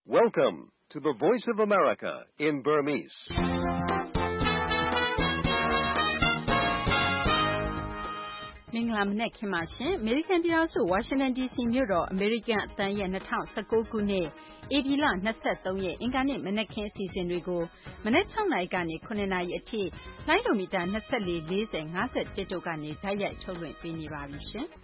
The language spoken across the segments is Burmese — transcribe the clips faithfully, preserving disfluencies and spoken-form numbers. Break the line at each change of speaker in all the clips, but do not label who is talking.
Welcome to the Voice of America in Burmese.
။မင်္ဂလာမနက်ခင်းပါရှင်။ American ပြည်ထောင်စု Washington ဒီ စီ မြို့တော် American အသံရဲ့ ၂၀၁၉ ခုနှစ်ဧပြီလ၂၃ ရက်အင်္ဂါနေ့မနက်ခင်းအစီအစဉ်တွေကို မနက်၆နာရီကနေ၇နာရီအထိလိုင်းဒိုမီတာ၂၄ ၄၀ ၅၁တို့ကနေတိုက်ရိုက်ထုတ်လွှင့်ပေးနေပါပြီရှင်။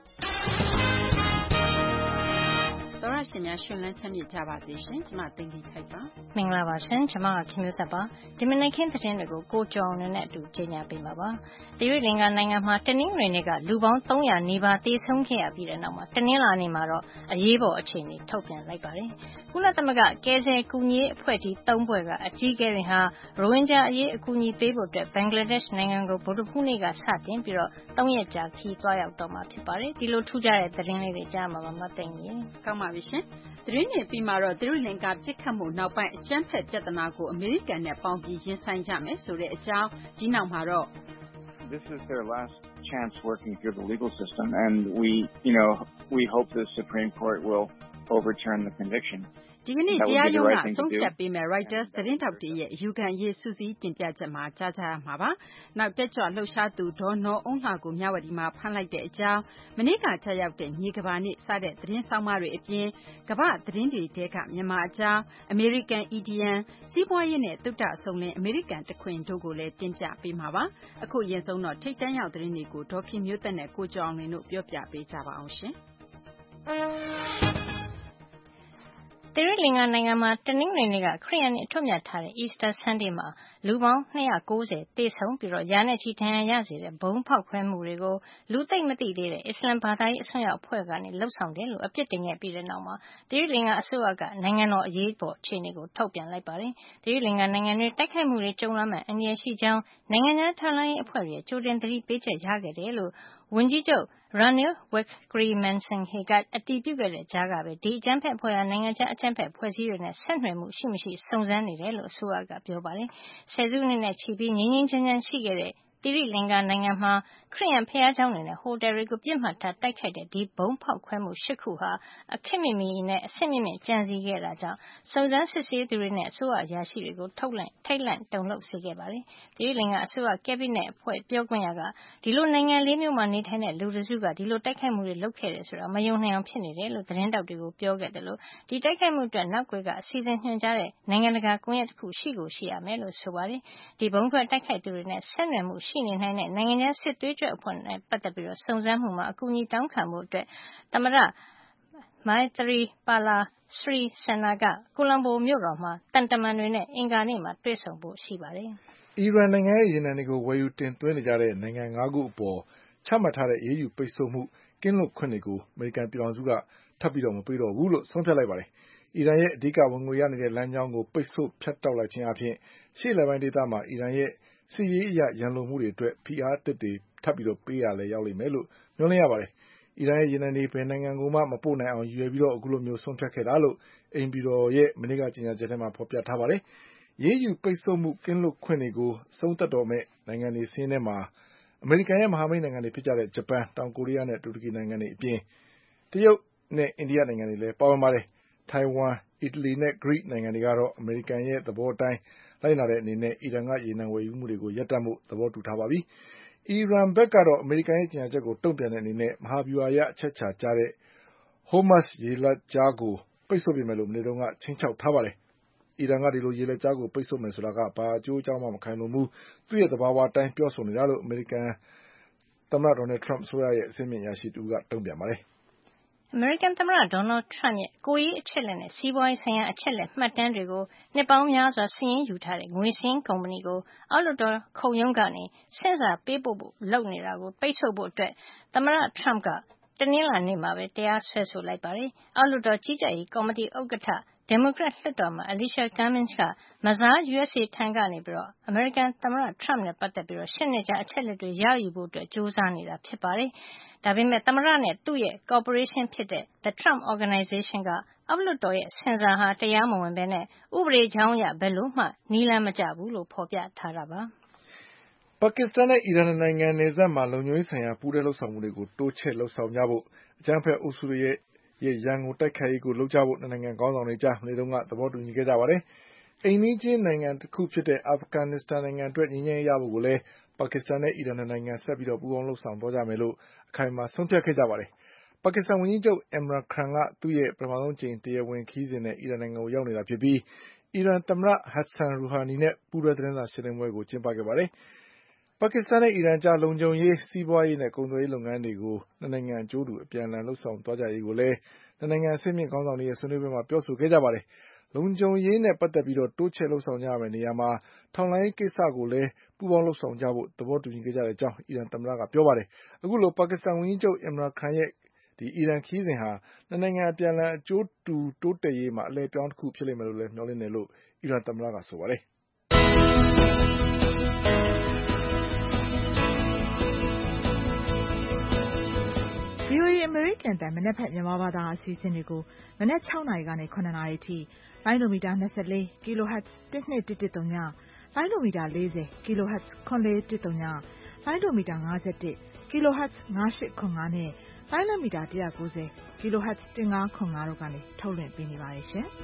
သောရရှင်များရှင်လန်းချမ်းမြေ့ကြပါစေရှင်ကျမသိင်္ဂီထိုက်ပါ
မင်္ဂလာပါရှင်ကျမကခင်မျိုးသက်ပါဒီမနေ့ခင်းသတင်းတွေကိုကိုကျော်အောင်နဲ့အတူကြေညာပေးမှာပါတရုတ်လင်္ကာနိုင်ငံမှာတနင်္ဂနွေနေ့ကလူပေါင်း၃၀၀နီးပါးသေဆုံးခဲ့ရပြီးတဲ့နောက်မှာတနင်္လာနေ့မှာတော့အရေးပေါ်အခြေအနေထုတ်ပြန်လိုက်ပါတယ်ကုလသမဂ္ဂကယ်ဆယ်ကူညီရေးအဖွဲ့ကြီး၃ဖွဲ့ကအကြီးအကဲတွေဟာရိုဟင်ဂျာအရေးအကူအညီပေးဖို့အတွက်ဘင်္ဂလားဒေ့ရှ်နိုင်ငံကိုဗုဒ္ဓဟူးနေ့ကစတင်ပြီးတော့၃ရက်ကြာခီးသွားရောက်တော့မှာဖြစ်ပါတယ်ဒီလိုထူးခြားတဲ့သတင်းလေးတွေကြားမှာပါမသိင်ကြီး
ကောင်းပါပြီရှင်သတင်းတွေပြီးမှတော့သီရိလင်္ကာပြစ်ခတ်မှုနောက်ပိုင်းအကြမ်းဖက်ပြဿနာကိုအမေရိကန်နဲ့ပေါင်းပြီးရင်ဆိုင်ကြမယ်ဆိုတဲ့အကြောင်းဒီနောက်မှာတော့
This is their last chance working through the legal system and we you know we hope the Supreme Court will overturn the conviction
ဒီကနေ့တရားရုံးကဆုံးဖြတ်ပေးမယ် Reuters သတင်းတောက်တွေရဲ့အယူခံရေးစုစည်းတင်ပြချက်မှာကြားကြရမှာပါ။နောက်တက်ကြွလှုပ်ရှားသူဒေါ်နော်အုံးလှကိုမြဝတီမှာဖမ်းလိုက်တဲ့အကြောင်းမနေ့ကကြာရောက်တဲ့မြေကဘာနေ့စတဲ့သတင်းဆောင်မတွေအပြင်ကမ္ဘာသတင်းတွေတဲကမြန်မာအကြောင်း American Idiom စီးပွားရေးနဲ့သုတအစုံလင် American တခွင်တို့ကိုလည်းတင်ပြပေးမှာပါ။အခုရင်ဆုံးတော့ထိတ်တန့်ရောက်သတင်းတွေကိုဒေါ်ခင်မျိုးသက်နဲ့ကိုကျော်အောင်လင်းတို့ပြောပြပေးကြပါအောင်ရှင်။
သီရိလင်္ကာနိုင်ငံမှာတနင်္ဂနွေနေ့ကခရစ်ယာန်တွေအထွတ်မြတ်ထားတဲ့ Easter Sunday မှာလူပေါင်း၂၉၀သေဆုံးပြီးတော့ရာနဲ့ချီဒဏ်ရာရစေတဲ့ဘုံဖောက်ခွဲမှုတွေကိုလူသိမ့်မသိသေးတဲ့အစ္စလမ်ဘာသာရေးအစွန်းရောက်အဖွဲ့ကနေလှုပ်ဆောင်တယ်လို့အပြစ်တင်ခဲ့ပြီးတဲ့နောက်မှာသီရိလင်္ကာအစိုးရကနိုင်ငံတော်အရေးပေါ်အခြေအနေကိုထုတ်ပြန်လိုက်ပါတယ်။သီရိလင်္ကာနိုင်ငံတွေတိုက်ခိုက်မှုတွေကြုံလာမဲ့အန္တရာယ်ရှိကြောင်းနိုင်ငံခြားထောက်လှမ်းရေးအဖွဲ့တွေကြိုတင်သတိပေးချက်ရခဲ့တယ်လို့ဝန်ကြီးချုပ် Ranil Wickremesinghe ကအတည်ပြုခဲ့တဲ့ကြားကပဲဒီအကြမ်းဖက်အဖွဲ့ဟာနိုင်ငံခြားအကြမ်းဖက်ဖွဲ့စည်းတွေနဲ့ဆက်နွယ်မှုရှိမရှိစုံစမ်းနေတယ်လို့အစိုးရကပြောပါတယ်။ဆယ်စုနှစ်နဲ့ချီပြီးငြိမ်းငြိမ်းချမ်းချမ်းရှိခဲ့တဲ့သီရိလင်္ကာနိုင်ငံမှာခရစ်ယာန်ဘုရားကျောင်းတွေနဲ့ဟိုတယ်တွေကိုပြစ်မှတ်ထားတိုက်ခိုက်တဲ့ဒီဘုံဖောက်ခွဲမှု၈ခုဟာအခက်မမီနဲ့အဆင့်မြင့်မြင့်ကြံစည်ခဲ့တာကြောင့်စုံစမ်းစစ်ဆေးသူတွေနဲ့အစိုးရအရာရှိတွေကိုထုတ်လန့်ထိတ်လန့်တုန်လှုပ်စေခဲ့ပါတယ်။သီရိလင်္ကာအစိုးရကက်ဘိနက်အဖွဲ့ပြောခွင့်ရကဒီလိုနိုင်ငံလေးမျိုးမှာနေထိုင်တဲ့လူတစုကဒီလိုတိုက်ခိုက်မှုတွေလုပ်ခဲ့တယ်ဆိုတာမယုံနိုင်အောင်ဖြစ်နေတယ်လို့သတင်းတောက်တွေကိုပြောခဲ့တယ်လို့ဒီတိုက်ခိုက်မှုအတွက်နောက်ွယ်ကအစီအစဉ်ညွှန်ကြားတဲ့နိုင်ငံတကာကွန်ရက်တစ်ခုရှိကိုရှိရမယ်လို့ဆိုပါတယ်။ဒီဘုံခွဲတိုက်ခိုက်သူတွေနဲ့ဆက်နွယ်မှုရှိနေနိုင်တဲ့နိုင်ငံခြားစစ်သွေးကြွအဖွဲ့နဲ့ပတ်သက်ပြီးတော့စုံစမ်းမှုမှာအကူအညီတောင်းခံမှုအတွက်သမ္မတ Maithripala Sirisena ကကိုလံဘိုမြို့တော်မှာတန်တမန်တွေနဲ့အင်္ဂါနေ့မှာတွေ့ဆုံဖို့ရှိပါတယ်
။အီရန်နိုင်ငံရဲ့ရေနံတွေကိုဝယ်ယူတင်သွင်းနေကြတဲ့နိုင်ငံ၅ခုအပေါ်ချမှတ်ထားတဲ့အရေးယူပိတ်ဆို့မှုကင်းလွတ်ခွင့်တွေကိုအမေရိကန်ပြည်ထောင်စုကထပ်ပြီးတော့မပေးတော့ဘူးလို့ဆုံးဖြတ်လိုက်ပါတယ်။အီရန်ရဲ့အဓိကဝင်ငွေရနေတဲ့လမ်းကြောင်းကိုပိတ်ဆို့ဖြတ်တောက်လိုက်ခြင်းအပြင်ရှေ့အလယ်ပိုင်းဒေသမှာအီရန်ရဲ့စစ်ရေးအရရန်လိုမှုတွေအတွက်ဖိအားအသစ်တွေထပ်ပြီးတော့ပေးရလဲရောက်လိမ့်မယ်လို့မျှော်လင့်ရပါတယ်။အီရန်ရဲ့ရေနံတွေဘယ်နိုင်ငံကိုမှမပို့နိုင်အောင်ရည်ရွယ်ပြီးတော့အခုလိုမျိုးဆုံးဖြတ်ခဲ့တာလို့အိမ်ပြည်တော်ရဲ့မနေ့ကကြေညာချက်ထဲမှာဖော်ပြထားပါတယ်။ရေးယူပိတ်ဆို့မှုကင်းလွတ်ခွင့်တွေကိုဆုံးသက်တော်မဲ့နိုင်ငံတွေစင်းထဲမှာအမေရိကန်ရဲ့မဟာမိတ်နိုင်ငံတွေဖြစ်ကြတဲ့ဂျပန်တောင်ကိုရီးယားနဲ့တူရကီနိုင်ငံတွေအပြင်တရုတ်နဲ့အိန္ဒိယနိုင်ငံတွေလည်းပါဝင်ပါတယ်။ထိုင်ဝမ်အီတလီနဲ့ဂရိနိုင်ငံတွေကတော့အမေရိကန်ရဲ့သဘောတိုင်းလိုက်နာတဲ့အနေနဲ့အီရန်ကရေနံဝယ်ယူမှုတွေကိုရပ်တန့်ဖို့သဘောတူထားပါပြီ။အီရန်ဘက်ကတော့အမေရိကန်ရဲ့ကြေညာချက်ကိုတုံ့ပြန်တဲ့အနေနဲ့မဟာဗျူဟာအရအချက်ချာကျတဲ့ Hormuz ရေလက်ကြားကိုပိတ်ဆို့ပြမယ်လို့မနေ့တုန်းကချိန်ချောက်ထားပါတယ်။အီရန်ကဒီလိုရေလက်ကြားကိုပိတ်ဆို့မယ်ဆိုတာကဘာအကျိုးအကြောင်းမှမခိုင်လုံဘူးသူ့ရဲ့သဘာဝအတိုင်းပြောဆိုနေတာလို့အမေရိကန်သမ္မတဒေါ်နယ်ထရမ့်အစိုးရရဲ့အဆင့်မြင့်အရာရှိတူကတုံ့ပြန်ပါတယ်။
အမေရိကန်သမ္မတဒေါ်နယ်ထရမ့်ရဲ့ကိုယ်ရေးအချက်လက်နဲ့စီးပွားရေးဆိုင်ရာအချက်လက်မှတ်တမ်းတွေကိုနှစ်ပေါင်းများစွာစာရင်းယူထားတဲ့ငွေစင်းကုမ္ပဏီကိုအောက်လွှတ်တော်ခုံရုံးကနေစင်စာပေးပို့ဖို့လုပ်နေတာကိုပိတ်ဆို့ဖို့အတွက်သမ္မတထရမ့်ကတနင်္လာနေ့မှာပဲတရားစွဲဆိုလိုက်ပါတယ်။အောက်လွှတ်တော်ကြီးကြပ်ရေးကော်မတီဥက္ကဋ္ဌဒီမိုကရက်လွှတ်တော်မှာ Alicia Cummings က Mazars U S A ထံကနေပြီးတော့အမေရိကန်သမ္မတထရမ့်နဲ့ပတ်သက်ပြီးတော့ရှစ်နှစ်ကြာအချက်လက်တွေရယူဖို့အတွက်ကြိုးစားနေတာဖြစ်ပါတယ်။ဒါပေမဲ့သမ္မတနဲ့သူ့ရဲ့ corporation ဖြစ်တဲ့ The Trump Organization ကအောက်လွှတ်တော်ရဲ့ဆင်ဆာဟာတရားမဝင်ဘဲနဲ့ဥပဒေကြောင်းအရဘယ်လို့မှနီးလန်းမကျဘူးလို့ဖော်ပြထားတာပါ
။ပါကစ္စတန်နဲ့အီရန်နိုင်ငံနယ်စပ်မှာလုံခြုံရေးဆိုင်ရာပူးတွဲလှုပ်ဆောင်မှုတွေကိုတိုးချဲ့လှုပ်ဆောင်ကြဖို့အကြမ်းဖက်အုပ်စုတွေရဲ့ရဲ့ရန်ကိုတိုက်ခိုက်ရေးကိုလုပ်ကြဖို့နှစ်နိုင်ငံခေါင်းဆောင်တွေကြားမနေ့တုန်းကသဘောတူညီခဲ့ကြပါတယ်။အိမ်နီးချင်းနိုင်ငံတစ်ခုဖြစ်တဲ့အာဖဂန်နစ္စတန်နိုင်ငံအတွက်ငြိမ်းချမ်းရေးရဖို့ကိုလည်းပါကစ္စတန်နဲ့အီရန်နိုင်ငံဆက်ပြီးပူးပေါင်းလှုပ်ဆောင်သွားကြမယ်လို့အခိုင်အမာဆုံးဖြတ်ခဲ့ကြပါတယ်။ပါကစ္စတန်ဝန်ကြီးချုပ် Imran Khan ကသူ့ရဲ့ပထမဆုံးကြိမ်တရားဝင်ခရီးစဉ်နဲ့အီရန်နိုင်ငံကိုရောက်နေတာဖြစ်ပြီးအီရန်သမ္မတ Hassan Rouhani နဲ့ပူးတွဲသတင်းစာရှင်းလင်းပွဲကိုကျင်းပခဲ့ပါတယ်။ပါကစ္စတန်နဲ့အီရန်ကြားလုံခြုံရေး၊စီးပွားရေးနဲ့ကုန်သွယ်ရေးလုပ်ငန်းတွေကိုနှစ်နိုင်ငံအကျိုးတူအပြန်အလှန်လုပ်ဆောင်သွားကြရေးကိုလည်းနှစ်နိုင်ငံအဆင့်မြင့်ခေါင်းဆောင်တွေရဲ့ဆွေးနွေးပွဲမှာပြောဆိုခဲ့ကြပါတယ်။လုံခြုံရေးနဲ့ပတ်သက်ပြီးတိုးချဲ့လုပ်ဆောင်ကြရမယ့်နေရာမှာထောက်လှမ်းရေးကိစ္စကိုလည်းပူးပေါင်းလုပ်ဆောင်ကြဖို့သဘောတူညီခဲ့ကြတဲ့အကြောင်းအီရန်သမ္မတကပြောပါတယ်။အခုလိုပါကစ္စတန်ဝန်ကြီးချုပ် Imran Khan ရဲ့အီရန်ခရီးစဉ်ဟာနှစ်နိုင်ငံအပြန်အလှန်အကျိုးတူတိုးတက်ရေးမှာအလှည့်အပြောင်းတစ်ခုဖြစ်လိမ့်မယ်လို့လည်းမျှော်လင့်တယ်လို့အီရန်သမ္မတကဆိုပါတယ်။
V O A အမေရိကန်အသံမနက်ဖြန်မြန်မာဘာသာအစီအစဉ်တွေကိုမနက်၆နာရီကနေ၇နာရီအထိလိုင်းဒိုမီတာ၂၄ kHz တစ်နှစ်တစ်တစ်သုံးညလိုင်းဒိုမီတာ၄၀ kHz ခွန်လေးတစ်သုံးညလိုင်းဒိုမီတာ၅၁ kHz ၅၈ခွန်၅နဲ့လိုင်းလမီတာ၁၉၀ kHz ၁၅ခွန်၅တို့ကနေထုတ်လွှင့်ပေးနေပါတယ်ရှင်။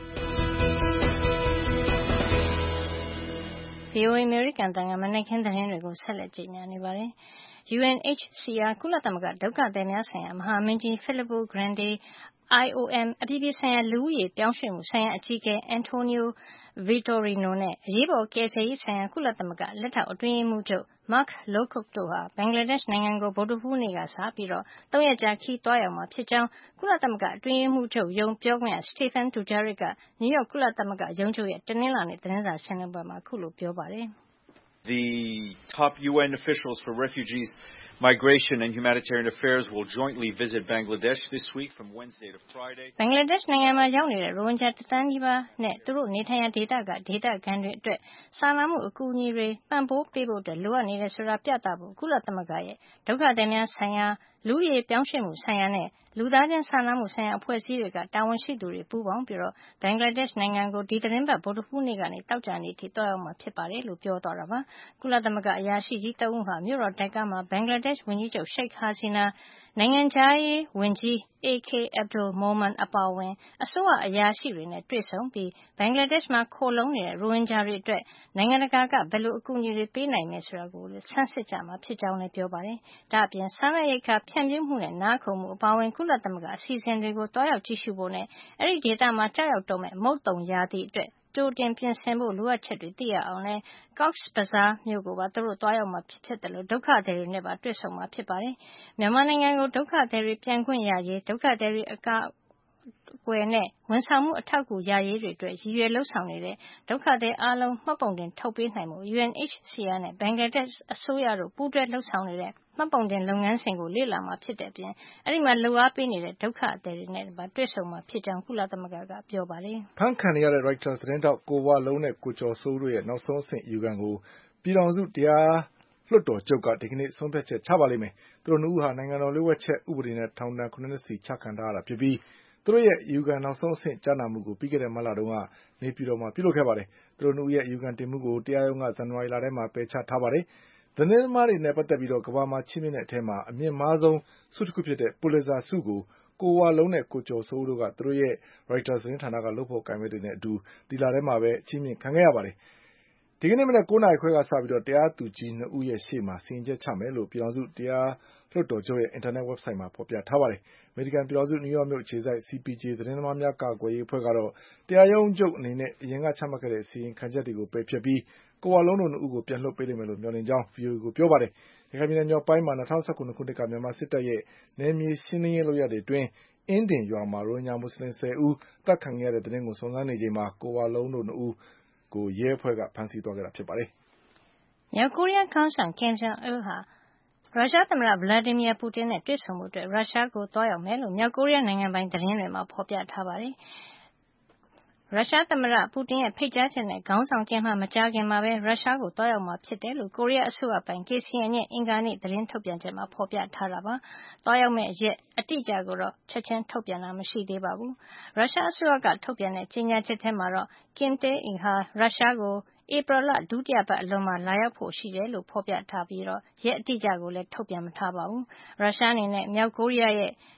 V O A အမေရိကန်အသံကမနက်ခင်းသတင်းတွေကိုဆက်လက်ကြေညာနေပါတယ်။ U N H C R ကုလသမဂ္ဂဒုက္ခသည်များဆိုင်ရာမဟာမင်းကြီး Filippo Grandi, I O M အပြည်ပြည်ဆိုင်ရာလူဦးရေပြောင်းရွှေ့မှုဆိုင်ရာအကြီးအကဲ Antonio Vitorino နဲ့အရေးပေါ်ကယ်ဆယ်ရေးဆိုင်ရာကုလသမဂ္ဂလက်ထောက်အတွင်းရေးမှူးချုပ် Mark Lowcock တို့ဟာဘင်္ဂလားဒေ့ရှ်နိုင်ငံကိုဗုဒ္ဓဟူးနေ့ကစပြီးသုံးရက်ကြာခရီးသွားရောက်မှာဖြစ်ကြောင်းကုလသမဂ္ဂအတွင်းရေးမှူးချုပ်ရုံးပြောခွင့်ရ Stéphane Dujarric ကနယူးယောက်ကုလသမဂ္ဂရုံးချုပ်ရဲ့တနင်္လာနေ့သတင်းစာရှင်းလင်းပွဲမှာအခုလိုပြောပါတယ်။
The top U N officials for refugees, migration and humanitarian affairs will jointly visit Bangladesh this week from Wednesday to Friday.
ဘင်္ဂလားဒေ့ရှ်နိုင်ငံမှာရောက်နေတဲ့ရိုဟင်ဂျာတသန်းနီးပါးနဲ့သူတို့နေထိုင်ရာဒေသကဒေသခံတွေအတွက်စာနာမှုအကူအညီတွေပံ့ပိုးပေးဖို့လိုအပ်နေတယ်ဆိုတာပြသဖို့ကုလသမဂ္ဂရဲ့ဒုက္ခသည်များဆိုင်ရာလူဦးရေပြောင်းရွှေ့မှုဆိုင်ရာနဲ့လူသားချင်းစာနာမှုဆိုင်ရာအဖွဲ့အစည်းတွေကတာဝန်ရှိသူတွေပူးပေါင်းပြီးဘင်္ဂလားဒေ့ရှ်နိုင်ငံကိုဒီသီတင်းပတ်ဗုဒ္ဓဟူးနေ့ကနေသောကြာနေ့အထိသွားရောက်မှာဖြစ်ပါတယ်လို့ပြောသွားတာပါ။ကုလသမဂ္ဂအရာရှိကြီးသုံးဦးဟာမြို့တော်ဒက္ကားမှာဘင်္ဂလားဒေ့ရှ်ဝန်ကြီးချုပ်ရှိတ်ဟာစီနာနိုင်ငံခြားရေးဝန်ကြီး A K Abdul Momen အပါအဝင်အစိုးရအရာရှိတွေနဲ့တွေ့ဆုံပြီးဘင်္ဂလားဒေ့ရှ်မှာခိုလှုံနေတဲ့ရိုဟင်ဂျာတွေအတွက်နိုင်ငံတကာကဘယ်လိုအကူအညီတွေပေးနိုင်မယ်ဆိုတာကိုဆန်းစစ်ကြမှာဖြစ်ကြောင်းလည်းပြောပါတယ်။ဒါ့အပြင်စားနပ်ရိက္ခာဖြန့်ဖြူးမှုနဲ့နားခိုမှုအပါအဝင်ကုလသမဂ္ဂအစီအစဉ်တွေကိုတွားရောက်ကြည့်ရှုဖို့နဲ့အဲဒီဒေသမှာကျရောက်တော့မယ့်မုတ်သုန်ရာသီအတွက်ကြိုတင်ပြင်ဆင်ဖို့လိုအပ်ချက်တွေသိရအောင်လည်း Cox's Bazar မြို့ကိုပါသူတို့သွားရောက်မှာဖြစ်တယ်လို့ဒုက္ခသည်တွေနဲ့ပါတွေ့ဆုံမှာဖြစ်ပါတယ်။မြန်မာနိုင်ငံကိုဒုက္ခသည်တွေပြန်ခွင့်ရရေးဒုက္ခသည်တွေအကာအကွယ်နဲ့ဝန်ဆောင်မှုအထောက်အကူရရေးတွေအတွက်ရည်ရွယ်လုပ်ဆောင်နေတဲ့ဒုက္ခသည်အားလုံးမှတ်ပုံတင်ထုတ်ပေးနိုင်ဖို့ U N H C R နဲ့ဘင်္ဂလားဒေ့ရှ်အစိုးရတို့ပူးတွဲလုပ်ဆောင်နေတဲ့မှတ်ပုံတင်လုပ်ငန်းစဉ်ကိုလေ့လာမှာဖြစ်တဲ့အပြင်အဲဒီမှာလုပ်အားပေးနေတဲ့ဒုက္ခသည်တွေနဲ့ပါတွေ့ဆုံမှာဖြစ်ကြောင်းကုလသမဂ္ဂကပြောပါတယ်
။ဖမ်းခံနေရတဲ့ Reuters သတင်းထောက်ကိုဝလုံးနဲ့ကိုကျော်စိုးဦးတို့ရဲ့နောက်ဆုံးအဆင့်အယူခံကိုပြည်ထောင်စုတရားလွှတ်တော်ချုပ်ကဒီကနေ့ဆုံးဖြတ်ချက်ချပါလိမ့်မယ်။သူတို့နှစ်ဦးဟာနိုင်ငံတော်လျှို့ဝှက်ချက်ဥပဒေနဲ့ထောင်ဒဏ်ခုနှစ်နှစ်စီချခံထားရတာဖြစ်ပြီးသူတို့ရဲ့အယူခံနောက်ဆုံးအဆင့်ကြားနာမှုကိုပြီးခဲ့တဲ့မတ်လတုန်းကနေပြည်တော်မှာပြုလုပ်ခဲ့ပါတယ်။သူတို့နှစ်ဦးရဲ့အယူခံတင်မှုကိုတရားရုံးကဇန်နဝါရီလထဲမှာပယ်ချထားပါတယ်။သတင်းသမားတွေနဲ့ပတ်သက်ပြီးကမ္ဘာမှာချီးမြှင့်တဲ့အထဲမှာအမြင့်မားဆုံးဆုတခုဖြစ်တဲ့ Pulitzer ဆုကိုကိုဝလုံးနဲ့ကိုကျော်စိုးဦးတို့ကသူတို့ရဲ့ Reuters သတင်းဌာနကလုပ်ဖေါ်ကိုင်ဖက်တွေနဲ့အတူဒီလထဲမှာပဲချီးမြှင့်ခံခဲ့ရပါတယ်။ဒီကနေ့မနက်၉နာရီခွဲကစပြီးတရားသူကြီးနှစ်ဦးရဲ့ရှေ့မှာစီရင်ချက်ချမယ်လို့ပြည်ထောင်စုတရားလွှတ်တော်ချုပ်ရဲ့အင်တာနက်ဝက်ဆိုဒ်မှာဖေါ်ပြထားပါတယ်။အမေရိကန်ပြည်ထောင်စုနယူးယောက်မြို့အခြေစိုက် C P J သတင်းသမားများကာကွယ်ရေးအဖွဲ့ကတော့တရားရုံးချုပ်အနေနဲ့အရင်ကချမှတ်ခဲ့တဲ့အစီရင်ခံချက်တွေကိုပယ်ဖျက်ပြီးကိုဝလုံးတို့နှစ်ဦးကိုပြန်လွှတ်ပေးလိမ့်မယ်လို့မျှော်လင့်ကြောင်း V O A ကိုပြောပါတယ်။ရခိုင်ပြည်နယ်မြောက်ပိုင်းမှာ၂၀၁၇ခုနှစ်ကမြန်မာစစ်တပ်ရဲ့နယ်မြေရှင်းလင်းရေးလုပ်ရပ်တွေအတွင်းအင်းဒင်ရွာမှာရိုဟင်ဂျာမွတ်ဆလင်ဆယ်ဦးအသတ်ခံခဲ့ရတဲ့သတင်းကိုစုံစမ်းနေချိန်မှာကိုဝလုံးတို့နှစ်ဦးကိုရဲအဖွဲ့ကဖမ်းဆီးသွားခဲ့တာဖြစ်ပါတယ်
။မြောက်ကိုရီးယားခေါင်းဆောင် Kim Jong Il ဟာရုရှားသမ္မတ Vladimir Putin နဲ့တွေ့ဆုံဖို့ရုရှားကိုသွားရောက်မယ်လို့မြောက်ကိုရီးယားနိုင်ငံပိုင်သတင်းတွေမှာဖေါ်ပြထားပါတယ်။ရုရှားသမ္မတပူတင်ရဲ့ဖိတ်ကြားချက်နဲ့ခေါင်းဆောင် Kim ဟာမကြာခင်မှာပဲရုရှားကိုသွားရောက်မှာဖြစ်တယ်လို့ကိုရီးယားအစိုးရပိုင် K C N ရဲ့အင်္ဂါနေ့သတင်းထုတ်ပြန်ချက်မှာဖေါ်ပြထားတာပါ။သွားရောက်မယ့်ရက်အတိအကျကိုတော့ချက်ချင်းထုတ်ပြန်တာမရှိသေးပါဘူး။ရုရှားအစိုးရကထုတ်ပြန်တဲ့ကြေညာချက်ထဲမှာတော့ Kim Tae-il ဟာရုရှားကိုဧပြီလဒုတိယပတ်အလွန်မှာလာရောက်ဖို့ရှိတယ်လို့ဖေါ်ပြထားပြီးရက်အတိအကျကိုလည်းထုတ်ပြန်မထားပါဘူး။ရုရှားအနေနဲ့မြောက်ကိုရီးယားရဲ့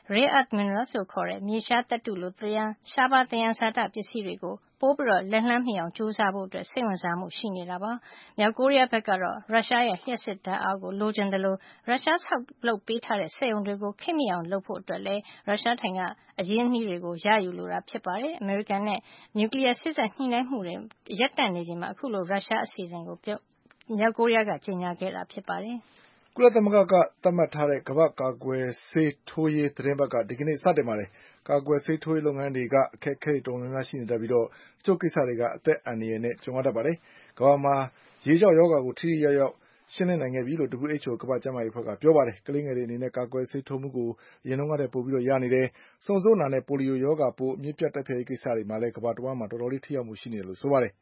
rare earth minerals လို့ခေါ်တဲ့မြေရှားသတ္တုလိုသယံရှားပါးသယံဇာတပစ္စည်းတွေကိုပိုပြီးတော့လက်လှမ်းမီအောင်ကြိုးစားဖို့အတွက်စိတ်ဝင်စားမှုရှိနေတာပါ။မြောက်ကိုရီးယားဘက်ကတော့ရုရှားရဲ့လျှပ်စစ်ဓာတ်အားကိုလိုချင်တယ်လို့ရုရှားဆောက်လုပ်ပေးထားတဲ့စက်ရုံတွေကိုခေတ်မီအောင်လုပ်ဖို့အတွက်လည်းရုရှားထိုင်ကအရင်းအနှီးတွေကိုရယူလိုတာဖြစ်ပါတယ်။အမေရိကန်နဲ့နျူကလ িয়ার စစ်ဆက်ညှိနှိုင်းမှုတွေရပ်တန့်နေချိန်မှာအခုလိုရုရှားအစီအစဉ်ကိုမြောက်ကိုရီးယားကကြေညာခဲ့တာဖြစ်ပါတယ်
။ကုလသမဂ္ဂကသတ်မှတ်ထားတဲ့ကမ္ဘာ့ကာကွယ်ဆေးထိုးရေးသတင်းပတ်ကဒီကနေ့စတင်ပါတယ်။ကာကွယ်ဆေးထိုးရေးလုပ်ငန်းတွေကအခက်အခဲတော်တော်များများရှိနေတတ်ပြီးတော့တချို့ကိစ္စတွေကအသက်အန္တရာယ်နဲ့ကြုံရတတ်ပါတယ်။ကမ္ဘာမှာရေကြောက်ရောဂါကိုထိထိရောက်ရောက်ရှင်းလင်းနိုင်ခဲ့ပြီလို့ W H O ကမ္ဘာ့ကျန်းမာရေးအဖွဲ့ကပြောပါတယ်။ကလေးငယ်တွေအနေနဲ့ကာကွယ်ဆေးထိုးမှုကိုအရင်ကတည်းကပိုပြီးတော့ရနေတယ်။စုံစုံနာနဲ့ပိုလီယိုရောဂါပိုးအမြင့်ပြတ်တိုက်ဖျက်ရေးကိစ္စတွေမှာလည်းကမ္ဘာတစ်ဝန်းမှာတော်တော်လေးထိရောက်မှုရှိနေတယ်လို့ဆိုပါတယ်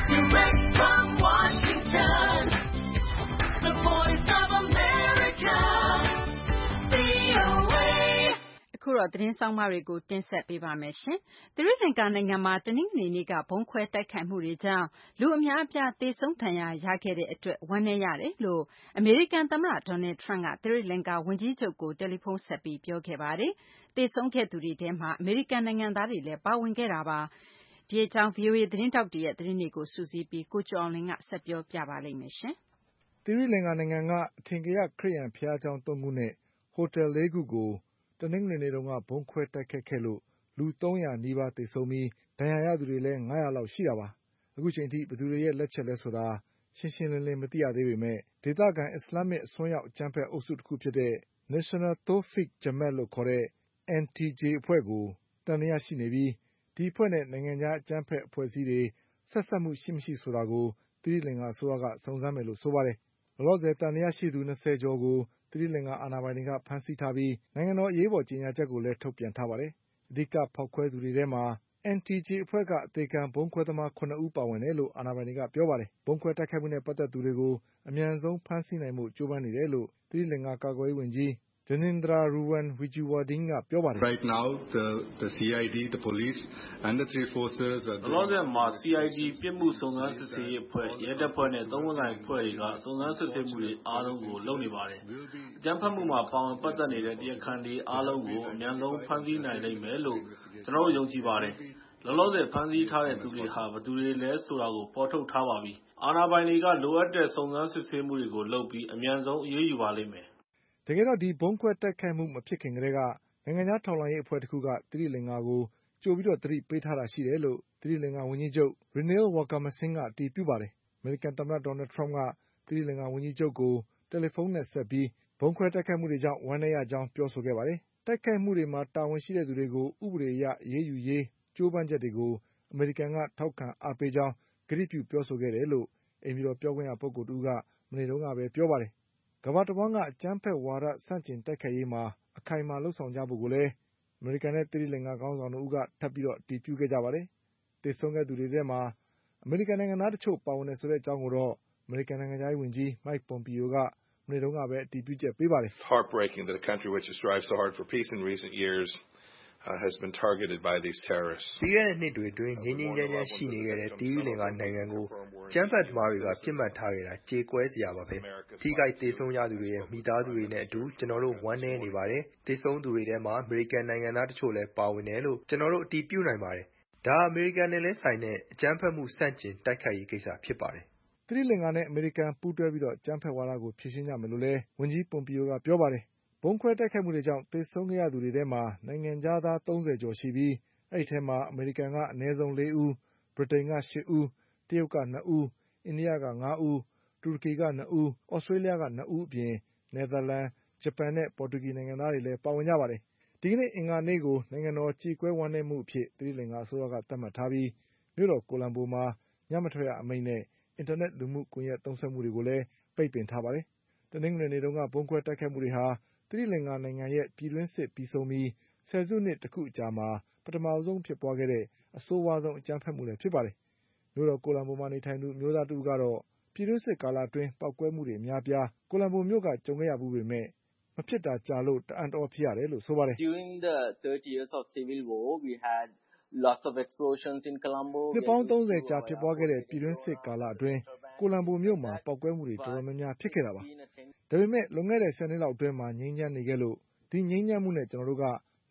အခုတော့သတင်းဆောင်မတွေကိုတင်ဆက်ပေးပါမယ်ရှင်။သီရိလင်္ကာနိုင်ငံမှာတနင်္ဂနွေနေ့ကဘုံခွဲတိုက်ခိုက်မှုတွေကြောင့်လူအများအပြားသေဆုံးဒဏ်ရာရခဲ့တဲ့အတွက်ဝမ်းနည်းရတယ်လို့အမေရိကန်သမ္မတဒေါ်နယ်ထရန့်ကသီရိလင်္ကာဝန်ကြီးချုပ်ကိုတယ်လီဖုန်းဆက်ပြီးပြောခဲ့ပါတယ်။သေဆုံးခဲ့သူတွေထဲမှာအမေရိကန်နိုင်ငံသားတွေလည်းပါဝင်ခဲ့တာပါ။ဒီအကြောင်း ဗွီအိုအေသတင်းထောက်တွေရဲ့သတင်းတွေကိုစုစည်းပြီးကိုကျော်အောင်လင်းကဆက်ပြောပြပါလိမ့်မယ်ရှင်
။သီရိလင်္ကာနိုင်ငံကအထင်ကရခရစ်ယာန်ဘုရားကျောင်းသုံးခုနဲ့ဟိုတယ်လေးခုကိုတနင်္ဂနွေနေ့တုန်းကဗုံးခွဲတိုက်ခိုက်ခဲ့လို့လူသုံးရာနီးပါးသေဆုံးပြီးဒဏ်ရာရသူတွေလည်းငါးရာလောက်ရှိတာပါ။အခုချိန်ထိဘယ်သူတွေရဲ့လက်ချက်လဲဆိုတာရှင်းရှင်းလင်းလင်းမသိရသေးပေမဲ့ဒေသခံအစ္စလာမစ်အစွန်းရောက်အကြမ်းဖက်အုပ်စုတစ်ခုဖြစ်တဲ့ National Tawfiq Jamaat လို့ခေါ်တဲ့ N T J အဖွဲ့ကိုသံသယရှိနေပြီးဒီအဖွဲ့နဲ့နိုင်ငံခြားအကြမ်းဖက်အဖွဲ့အစည်းတွေဆက်စပ်မှုရှိမရှိဆိုတာကိုသီရိလင်္ကာအစိုးရကစုံစမ်းမယ်လို့ဆိုပါတယ်။လောလောဆယ်သံသယရှိသူ၂၀ကျော်ကိုသီရိလင်္ကာအာဏာပိုင်တွေကဖမ်းဆီးထားပြီးနိုင်ငံတော်အရေးပေါ်ကြေညာချက်ကိုလည်းထုတ်ပြန်ထားပါတယ်။အဓိကဖောက်ခွဲသူတွေထဲမှာ N T J အဖွဲ့ကအသေခံဗုံးခွဲသမား၇ဦးပါဝင်တယ်လို့အာဏာပိုင်တွေကပြောပါတယ်။ဗုံးခွဲတိုက်ခိုက်မှုနဲ့ပတ်သက်သူတွေကိုအမြန်ဆုံးဖမ်းဆီးနိုင်ဖို့ကြိုးပမ်းနေတယ်လို့သီရိလင်္ကာကာကွယ်ရေးဝန်ကြီးJanindra Ruwan Wijewardene ကပြောပါတယ်။
Right now the the C I D the police and the three forces
လောလောဆယ်မှာ C I D ပြစ်မှုစုံစမ်းစစ်ဆေးရေးအဖွဲ့ရဲတပ်ဖွဲ့နဲ့သုံးဝန်ဆိုင်အဖွဲ့တွေကစုံစမ်းစစ်ဆေးမှုတွေအားလုံးကိုလုပ်နေပါတယ်။အကြမ်းဖက်မှုမှာပါဝင်ပတ်သက်နေတဲ့တရားခံတွေအားလုံးကိုအမြန်ဆုံးဖမ်းဆီးနိုင်လိမ့်မယ်လို့ကျွန်တော်တို့ယုံကြည်ပါတယ်။လောလောဆယ်ဖမ်းဆီးထားတဲ့သူတွေဟာဘယ်သူတွေလဲဆိုတာကိုဖော်ထုတ်ထားပါပြီ။အာဏာပိုင်တွေကလိုအပ်တဲ့စုံစမ်းစစ်ဆေးမှုတွေကိုလုပ်ပြီးအမြန်ဆုံးအရေးယူပါလိမ့်မယ်။
တကယ်တော့ဒီဗုံးခွဲတိုက်ခိုက်မှုမဖြစ်ခင်ကတည်းကနိုင်ငံခြားထောက်လှမ်းရေးအဖွဲ့တစ်ခုကသီရိလင်္ကာကိုကြိုပြီးတော့သတိပေးထားတာရှိတယ်လို့သီရိလင်္ကာဝန်ကြီးချုပ် Ranil Wickremesinghe ကအတည်ပြုပါတယ်။အမေရိကန်သမ္မတဒေါ်နယ်ထရန့်ကသီရိလင်္ကာဝန်ကြီးချုပ်ကိုတယ်လီဖုန်းနဲ့ဆက်ပြီးဗုံးခွဲတိုက်ခိုက်မှုတွေကြောင့်ဝမ်းနည်းရကြောင်းပြောဆိုခဲ့ပါတယ်။တိုက်ခိုက်မှုတွေမှာတာဝန်ရှိတဲ့သူတွေကိုဥပဒေအရအရေးယူရေးကြိုးပမ်းချက်တွေကိုအမေရိကန်ကထောက်ခံအားပေးကြောင်းကတိပြုပြောဆိုခဲ့တယ်လို့အိမ်ဖြူတော်ပြောခွင့်ရပုဂ္ဂိုလ်တဦးကမနေ့တုန်းကပဲပြောပါတယ်။ကမ္ဘာတဝန်းကအကြမ်းဖက်ဝါဒဆန့်ကျင်တိုက်ခိုက်ရေးမှာအခိုင်အမာလုပ်ဆောင်ကြဖို့ကိုလည်းအမေရိကန်နဲ့သီရိလင်္ကာခေါင်းဆောင်တို့ကထပ်ပြီးတော့အတည်ပြုခဲ့ကြပါတယ်။သေဆုံးခဲ့သူတွေထဲမှာအမေရိကန်နိုင်ငံသားတချို့ပါဝင်တယ်ဆိုတဲ့အကြောင်းကိုတော့အမေရိကန်နိုင်ငံခြားရေးဝန်ကြီး Mike Pompeo ကမနေ့တုန်းကပဲအတည်ပြုချက်ပေးပါတယ်။
It's heartbreaking that a country which has strived so hard for peace in recent years uh, has been targeted by these terrorists.
ပြီးခဲ့တဲ့နှစ်တွေအတွင်းငြိမ်းငြိမ်းချမ်းချမ်းရှိနေခဲ့တဲ့သီရိလင်္ကာနိုင်ငံကိုကျန်းဖက်သမားတွေကပြစ်မှတ်ထားခဲ့တာကြေကွဲစရာပါပဲ။ထိခိုက်သေဆုံးရသူတွေရဲ့မိသားစုတွေနဲ့အတူကျွန်တော်တို့ဝမ်းနည်းနေပါတယ်။သေဆုံးသူတွေထဲမှာအမေရိကန်နိုင်ငံသားတချို့လည်းပါဝင်တယ်လို့ကျွန်တော်တို့အတည်ပြုနိုင်ပါတယ်။ဒါအမေရိကန်နဲ့လည်းဆိုင်တဲ့အကြမ်းဖက်မှုစန့်ကျင်တိုက်ခိုက်ရေးကိစ္စဖြစ်ပါတယ်
။သီရိလင်္ကာနဲ့အမေရိကန်ပူးတွဲပြီးတော့အကြမ်းဖက်ဝါဒကိုဖြေရှင်းကြမယ်လို့လည်းဝန်ကြီးပွန်ပီယိုကပြောပါတယ်။ဗုံးခွဲတိုက်ခိုက်မှုတွေကြောင့်သေဆုံးခဲ့ရသူတွေထဲမှာနိုင်ငံခြားသားသုံးဆယ်ကျော်ရှိပြီးအဲဒီထဲမှာအမေရိကန်ကအနည်းဆုံးလေးဦးဗြိတိန်ကရှစ်ဦးတရုတ်ကနှစ်ဦးအိန္ဒိယကငါးဦးတူရကီကနှစ်ဦးဩစတြေးလျကနှစ်ဦးအပြင်နယ်သာလန်ဂျပန်နဲ့ပေါ်တူဂီနိုင်ငံသားတွေလည်းပါဝင်ကြပါတယ်။ဒီကနေ့အင်္ဂါနေ့ကိုနိုင်ငံတော်ကြေကွဲဝမ်းနည်းမှုအဖြစ်သီရိလင်္ကာအစိုးရကသတ်မှတ်ထားပြီးမြို့တော်ကိုလံဘိုမှာညမထွက်ရအမိန့်နဲ့အင်တာနက်လူမှုကွန်ရက်သုံးစွဲမှုတွေကိုလည်းပိတ်ပင်ထားပါတယ်။တနင်္ဂနွေနေ့တုန်းကဗုံးခွဲတိုက်ခိုက်မှုတွေဟာသီရိလင်္ကာနိုင်ငံရဲ့ပြည်တွင်းစစ်ပြီးဆုံးပြီးဆယ်စုနှစ်တခုအကြာမှာပထမဆုံးဖြစ်ပွားခဲ့တဲ့အဆိုးဝါးဆုံးအကြမ်းဖက်မှုလည်းဖြစ်ပါတယ်။မြို့တော်ကိုလံဘိုမှာနေထိုင်သူအမျိုးသားတဦးကတော့ပြည်တွင်းစစ်ကာလအတွင်းပောက်ကွဲမှုတွေအများပြားကိုလံဘိုမြို့ကကြုံခဲ့ရဘူးပေမဲ့မဖြစ်တာကြာလို့တအံ့တော်ဖြစ်ရတယ်လို့ဆိုပါတယ်။
During the thirty years of civil war we had lots of explosions in Colombo.
နှစ်ပေါင်းသုံးဆယ်ကြာဖြစ်ပွားခဲ့တဲ့ပြည်တွင်းစစ်ကာလအတွင်းကိုလံဘိုမြို့မှာပောက်ကွဲမှုတွေတော်တော်များများဖြစ်ခဲ့တာပါ။ဒါပေမဲ့လွန်ခဲ့တဲ့ဆယ်နှစ်လောက်အတွင်းမှာငြိမ်းချမ်းနေခဲ့လို့ဒီငြိမ်းချမ်းမှုနဲ့ကျွန်တော်တို့က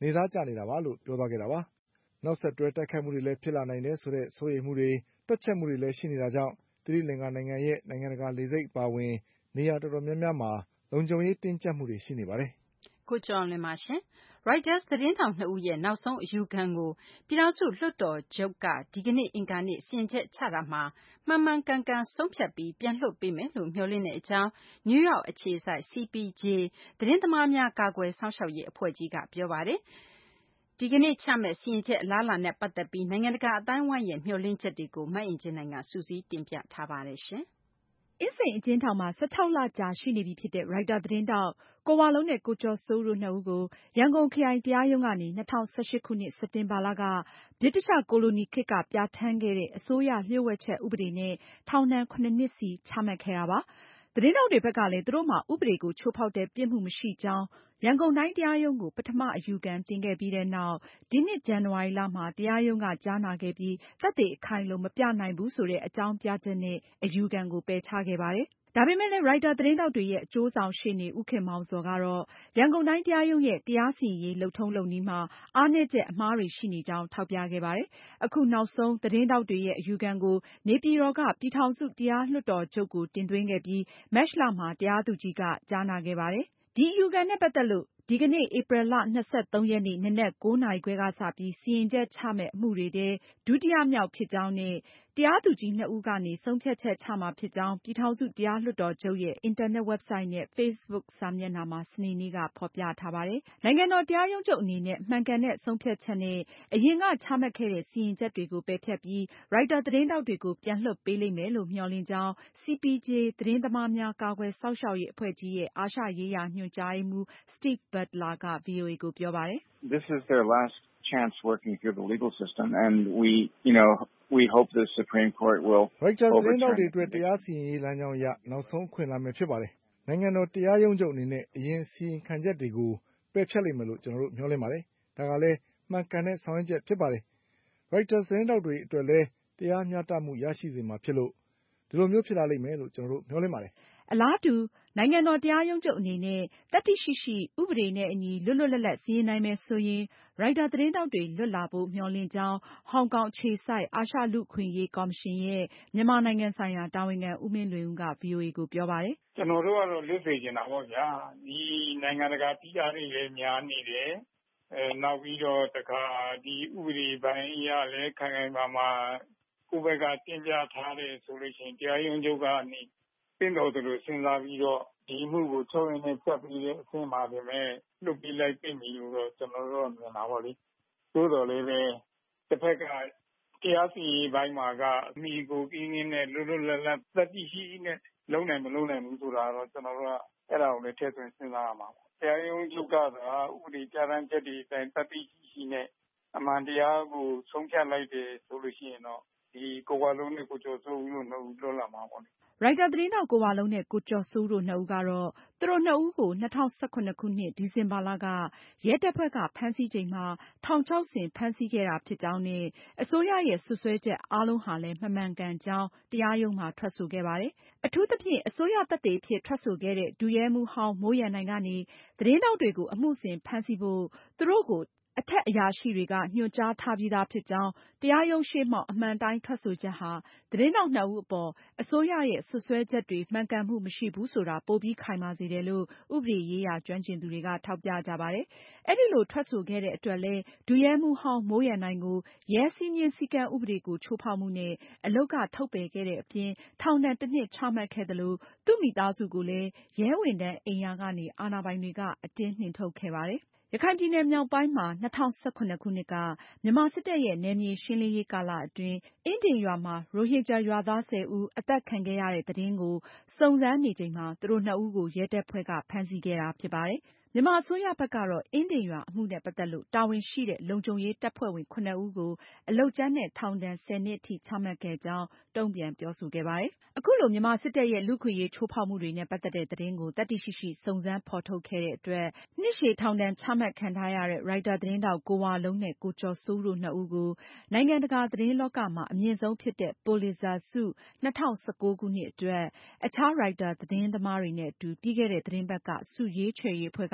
နေသားကျနေတာပါလို့ပြောသွားခဲ့တာပါ။နောက်ဆက်တွဲတိုက်ခိုက်မှုတွေလည်းဖြစ်လာနိုင်တယ်ဆိုတဲ့စိုးရိမ်မှုတွေတွက်ချက်မှုတွေလည်းရှိနေတာကြောင့်သီရိလင်္ကာနိုင်ငံရဲ့နိုင်ငံတကာလေဆိပ်အပါအဝင်နေရာတော်တော်များများမှာလုံခြုံရေးတင်းကျပ်မှုတွေရှိနေပါတယ်
။ကိုကျော်လွင်ပါရှင်။ Reuters သတင်းထောက်နှစ်ဦးရဲ့နောက်ဆုံးအယူခံကိုပြည်ထောင်စုလွှတ်တော်ချုပ်ကဒီကနေ့အင်္ဂါနေ့စီရင်ချက်ချတာမှာမှန်မှန်ကန်ကန်ဆုံးဖြတ်ပြီးပြန်လွှတ်ပေးမယ်လို့မျှော်လင့်တဲ့အကြောင်းနယူးယောက်အခြေစိုက် C P J သတင်းသမားများကာကွယ်စောင့်ရှောက်ရေးအဖွဲ့ကြီးကပြောပါတယ်။ဒီကနေ့ချမယ့်စီရင်ချက်အလားအလာနဲ့ပတ်သက်ပြီးနိုင်ငံတကာအတိုင်းအဝိုင်းရဲ့မျှော်လင့်ချက်တွေကိုမအင်ကြင်းနိုင်ကစုစည်းတင်ပြထားပါတယ်ရှင်။
အင်းစိန်အကျဉ်းထောင်မှာ၁၆လကြာရှိနေပြီဖြစ်တဲ့ရိုက်တာသတင်းထောက်ကိုဝလုံးနဲ့ကိုကျော်စိုးဦးတို့နှစ်ဦးကိုရန်ကုန်ခရိုင်တရားရုံးကနေ၂၀၁၈ခုနှစ်စက်တင်ဘာလကဗြိတိသျှကိုလိုနီခေတ်ကပြဌာန်းခဲ့တဲ့အစိုးရလျှို့ဝှက်ချက်ဥပဒေနဲ့ထောင်ဒဏ်ခုနှစ်စီချမှတ်ခဲ့တာပါ။သတင်းထောက်တွေဘက်ကလည်းသူတို့မှာဥပဒေကိုချိုးဖောက်တဲ့ပြစ်မှုမရှိကြောင်းရန်ကုန်တိုင်းတရားရုံးကိုပထမအယူခံတင်ခဲ့ပြီးတဲ့နောက်ဒီနှစ်ဇန်နဝါရီလမှာတရားရုံးကကြားနာခဲ့ပြီးသက်သေအခိုင်အလုံမပြနိုင်ဘူးဆိုတဲ့အကြောင်းပြချက်နဲ့အယူခံကိုပယ်ချခဲ့ပါတယ်။ဒါပေမဲ့လည်းရိုက်တာသတင်းထောက်တွေရဲ့အကျိုးဆောင်ရှေ့နေဦးခင်မောင်ဇော်ကတော့ရန်ကုန်တိုင်းတရားရုံးရဲ့တရားစီရင်ရေးလုပ်ထုံးလုပ်နည်းမှာအားနည်းချက်အမှားတွေရှိနေကြောင်းထောက်ပြခဲ့ပါတယ်။အခုနောက်ဆုံးသတင်းထောက်တွေရဲ့အယူခံကိုနေပြည်တော်ကပြည်ထောင်စုတရားလွှတ်တော်ချုပ်ကိုတင်သွင်းခဲ့ပြီးမတ်လမှာတရားသူကြီးကကြားနာခဲ့ပါတယ်။ဒီအယူခံနဲ့ပတ်သက်လို့ဒီကနေ့ဧပြီလ၂၃ရက်နေ့နံနက်၉နာရီခွဲကစပြီးစီရင်ချက်ချမယ့်အမှုတွေထဲဒုတိယမြောက်ဖြစ်ကြောင်းနဲ့တရားသူကြီးနှစ်ဦးကနေဆုံးဖြတ်ချက်ချမှာဖြစ်ကြောင်းပြည်ထောင်စုတရားလွှတ်တော်ချုပ်ရဲ့အင်တာနက်ဝက်ဘ်ဆိုက်နဲ့ Facebook စာမျက်နှာမှာစနေနေ့ကဖေါ်ပြထားပါတယ်။နိုင်ငံတော်တရားရုံးချုပ်အနေနဲ့မှန်ကန်တဲ့ဆုံးဖြတ်ချက်နဲ့အရင်ကချမှတ်ခဲ့တဲ့စီရင်ချက်တွေကိုပယ်ဖျက်ပြီးရိုက်တာသတင်းထောက်တွေကိုပြန်လွှတ်ပေးလိမ့်မယ်လို့မျှော်လင့်ကြောင်း C P J သတင်းသမားများကာကွယ်စောင့်ရှောက်ရေးအဖွဲ့ကြီးရဲ့အာရှရေးရာညွှန်ကြားရေးမှူး Steve Butler က ဗွီအိုအေကိုပြောပါတယ်
။ This is their last chance working through the legal system and we you know we hope the Supreme Court will
Reuters သတင်းထောက်တွေအတွက်တရားစီရင်ရေးလမ်းကြောင်းအရနောက်ဆုံးခွင့်လာမယ်ဖြစ်ပါတယ်။နိုင်ငံတော်တရားရုံးချုပ်အနေနဲ့အရင်စီရင်ခံချက်တွေကိုပယ်ဖျက်လိမ့်မယ်လို့ကျွန်တော်တို့မျှော်လင့်ပါတယ်။ဒါကလည်းမှန်ကန်တဲ့ဆောင်ရွက်ချက်ဖြစ်ပါတယ်။ Reuters သတင်းထောက်တွေအတွက်လည်းတရားမျှတမှုရရှိစေမှာဖြစ်လို့ဒီလိုမျိုးဖြစ်လာလိမ့်မယ်လို့ကျွန်တော်တို့မျှော်လင့်ပါတယ်။
အလားတူနိုင်ငံတော်တရားရုံးချုပ်အနေနဲ့သတ္တိရှိရှိဥပဒေနဲ့အညီလွတ်လွတ်လပ်လပ်စီရင်နိုင်မယ်ဆိုရင်ရိုက်တာသတင်းထောက်တွေလွတ်လာဖို့မျှော်လင့်ကြောင်းဟောင်ကောင်အခြေစိုက်အာရှလူ့အခွင့်အရေးကော်မရှင်ရဲ့မြန်မာနိုင်ငံဆိုင်ရာတာဝန်ခံဦးမင်းလွင်ဦးက ဗွီအိုအေကိုပြောပါတယ်
။ကျွန်တော်တို့ကတော့လွတ်စေချင်တာပေါ့ဗျာ။ဒီနိုင်ငံတကာဖိအားတွေလည်းများနေတယ်။အဲနောက်ပြီးတော့တခါဒီဥပဒေပိုင်းအရလည်းခိုင်ခိုင်မာမာကိုယ့်ဘက်ကတင်ပြထားတယ်ဆိုလို့ရှိရင်တရားရုံးချုပ်ကနေတင်တော်သူလို့စဉ်းစားပြီးတော့ဒီမှုကိုချုပ်ရင်နဲ့ချက်ပြီးတဲ့အဆင့်မှာပဲလွတ်ပြီးလိုက်ပြင်ပြီးတော့ကျွန်တော်တို့မြင်တာပေါ့လေ။သို့တော်လည်းပဲတစ်ဖက်ကတရားစီရင်ပိုင်းမှာကအမိကိုကင်းကင်းနဲ့လွတ်လွတ်လပ်လပ်သတ္တိရှိနဲ့လုံးနိုင်မလုံးနိုင်ဘူးဆိုတာတော့ကျွန်တော်တို့ကအဲ့ဒါကိုလည်းထည့်သွင်းစဉ်းစားရမှာပေါ့။တရားရုံးချုပ်ကသာဥပဒေပြဋ္ဌာန်းချက်တွေအတိုင်းသတ္တိရှိနဲ့အမှန်တရားကိုဆုံးဖြတ်လိုက်တယ်ဆိုလို့ရှိရင်တော့ဒီကိုဝလုံးနဲ့ကိုကျော်စိုးဦးတို့နှစ်ဦးလွတ်လာမှာပေါ့လေ။
ရိုက်တာသတင်းထောက်ကိုဝလုံးနဲ့ကိုကျော်စိုးဦးတို့နှစ်ဦးကတော့သူတို့နှစ်ဦးကို၂၀၁၇ခုနှစ်ဒီဇင်ဘာလကရဲတပ်ဖွဲ့ကဖမ်းဆီးချိန်မှာထောင်ချောက်ဆင်ဖမ်းဆီးခဲ့တာဖြစ်ကြောင်းနဲ့အစိုးရရဲ့စွပ်စွဲချက်အားလုံးဟာလည်းမမှန်ကန်ကြောင်းတရားရုံးမှာထွက်ဆိုခဲ့ပါတယ်။အထူးသဖြင့်အစိုးရသက်သေအဖြစ်ထွက်ဆိုခဲ့တဲ့ဒုရဲမှူးဟောင်းမိုးရန်နိုင်ကနေသတင်းထောက်တွေကိုအမှုဆင်ဖမ်းဆီးဖို့သူတို့ကိုအထက်အရာရှိတွေကညွှန်ကြားထားပြီးသားဖြစ်ကြောင်းတရားရုံးရှေ့မှောက်အမှန်တိုင်းထွက်ဆိုချက်ဟာသတင်းထောက်နှစ်ဦးအပေါ်အစိုးရရဲ့စွပ်စွဲချက်တွေမှန်ကန်မှုမရှိဘူးဆိုတာပိုပြီးခိုင်မာစေတယ်လို့ဥပဒေရေးရာကျွမ်းကျင်သူတွေကထောက်ပြကြပါတယ်။အဲဒီလိုထွက်ဆိုခဲ့တဲ့အတွက်လည်းဒုရဲမှူးဟောင်းမိုးရန်နိုင်ကိုရဲစည်းမျဉ်းစည်းကမ်းဥပဒေကိုချိုးဖောက်မှုနဲ့အလုပ်ကထုတ်ပယ်ခဲ့တဲ့အပြင်ထောင်ဒဏ်တစ်နှစ်ချမှတ်ခဲ့သလိုသူ့မိသားစုကိုလည်းရဲဝန်ထမ်းအိမ်ယာကနေအာဏာပိုင်တွေကအတင်းနှင်ထုတ်ခဲ့ပါတယ်။ရခိုင်ပြည်နယ်မြောက်ပိုင်းမှာ၂၀၁၇ခုနှစ်ကမြန်မာစစ်တပ်ရဲ့နယ်မြေရှင်းလင်းရေးကာလအတွင်းအင်းဒင်ရွာမှာရိုဟင်ဂျာရွာသားဆယ်ဦးအသတ်ခံခဲ့ရတဲ့သတင်းကိုစုံစမ်းနေချိန်မှာသူတို့နှစ်ဦးကိုရဲတပ်ဖွဲ့ကဖမ်းဆီးခဲ့တာဖြစ်ပါတယ်။မြန်မာအစိုးရဘက်ကတော့အင်းဒင်ရွာအမှုနဲ့ပတ်သက်လို့တာဝန်ရှိတဲ့လုံခြုံရေးတပ်ဖွဲ့ဝင်ခုနှစ်ဦးကိုအလုပ်ကြမ်းနဲ့ထောင်ဒဏ်ဆယ်နှစ်အထိချမှတ်ခဲ့ကြောင်းတုံ့ပြန်ပြောဆိုခဲ့ပါတယ်။အခုလိုမြန်မာစစ်တပ်ရဲ့လူ့အခွင့်အရေးချိုးဖောက်မှုတွေနဲ့ပတ်သက်တဲ့သတင်းကိုသတ္တိရှိရှိစုံစမ်းဖော်ထုတ်ခဲ့တဲ့အတွက်နှစ်ရှည်ထောင်ဒဏ်ချမှတ်ခံထားရတဲ့ရိုက်တာသတင်းထောက်ကိုဝလုံးနဲ့ကိုကျော်စိုးဦးတို့နှစ်ဦးကိုနိုင်ငံတကာသတင်းလောကမှာအမြင့်ဆုံးဖြစ်တဲ့ Pulitzer ဆု၂၀၁၉ခုနှစ်အတွက်အခြားရိုက်တာသတင်းသမားတွေနဲ့အတူပြီးခဲ့တဲ့သတင်းပတ်ကဆုရွေးချယ်ရေးအဖွဲ့က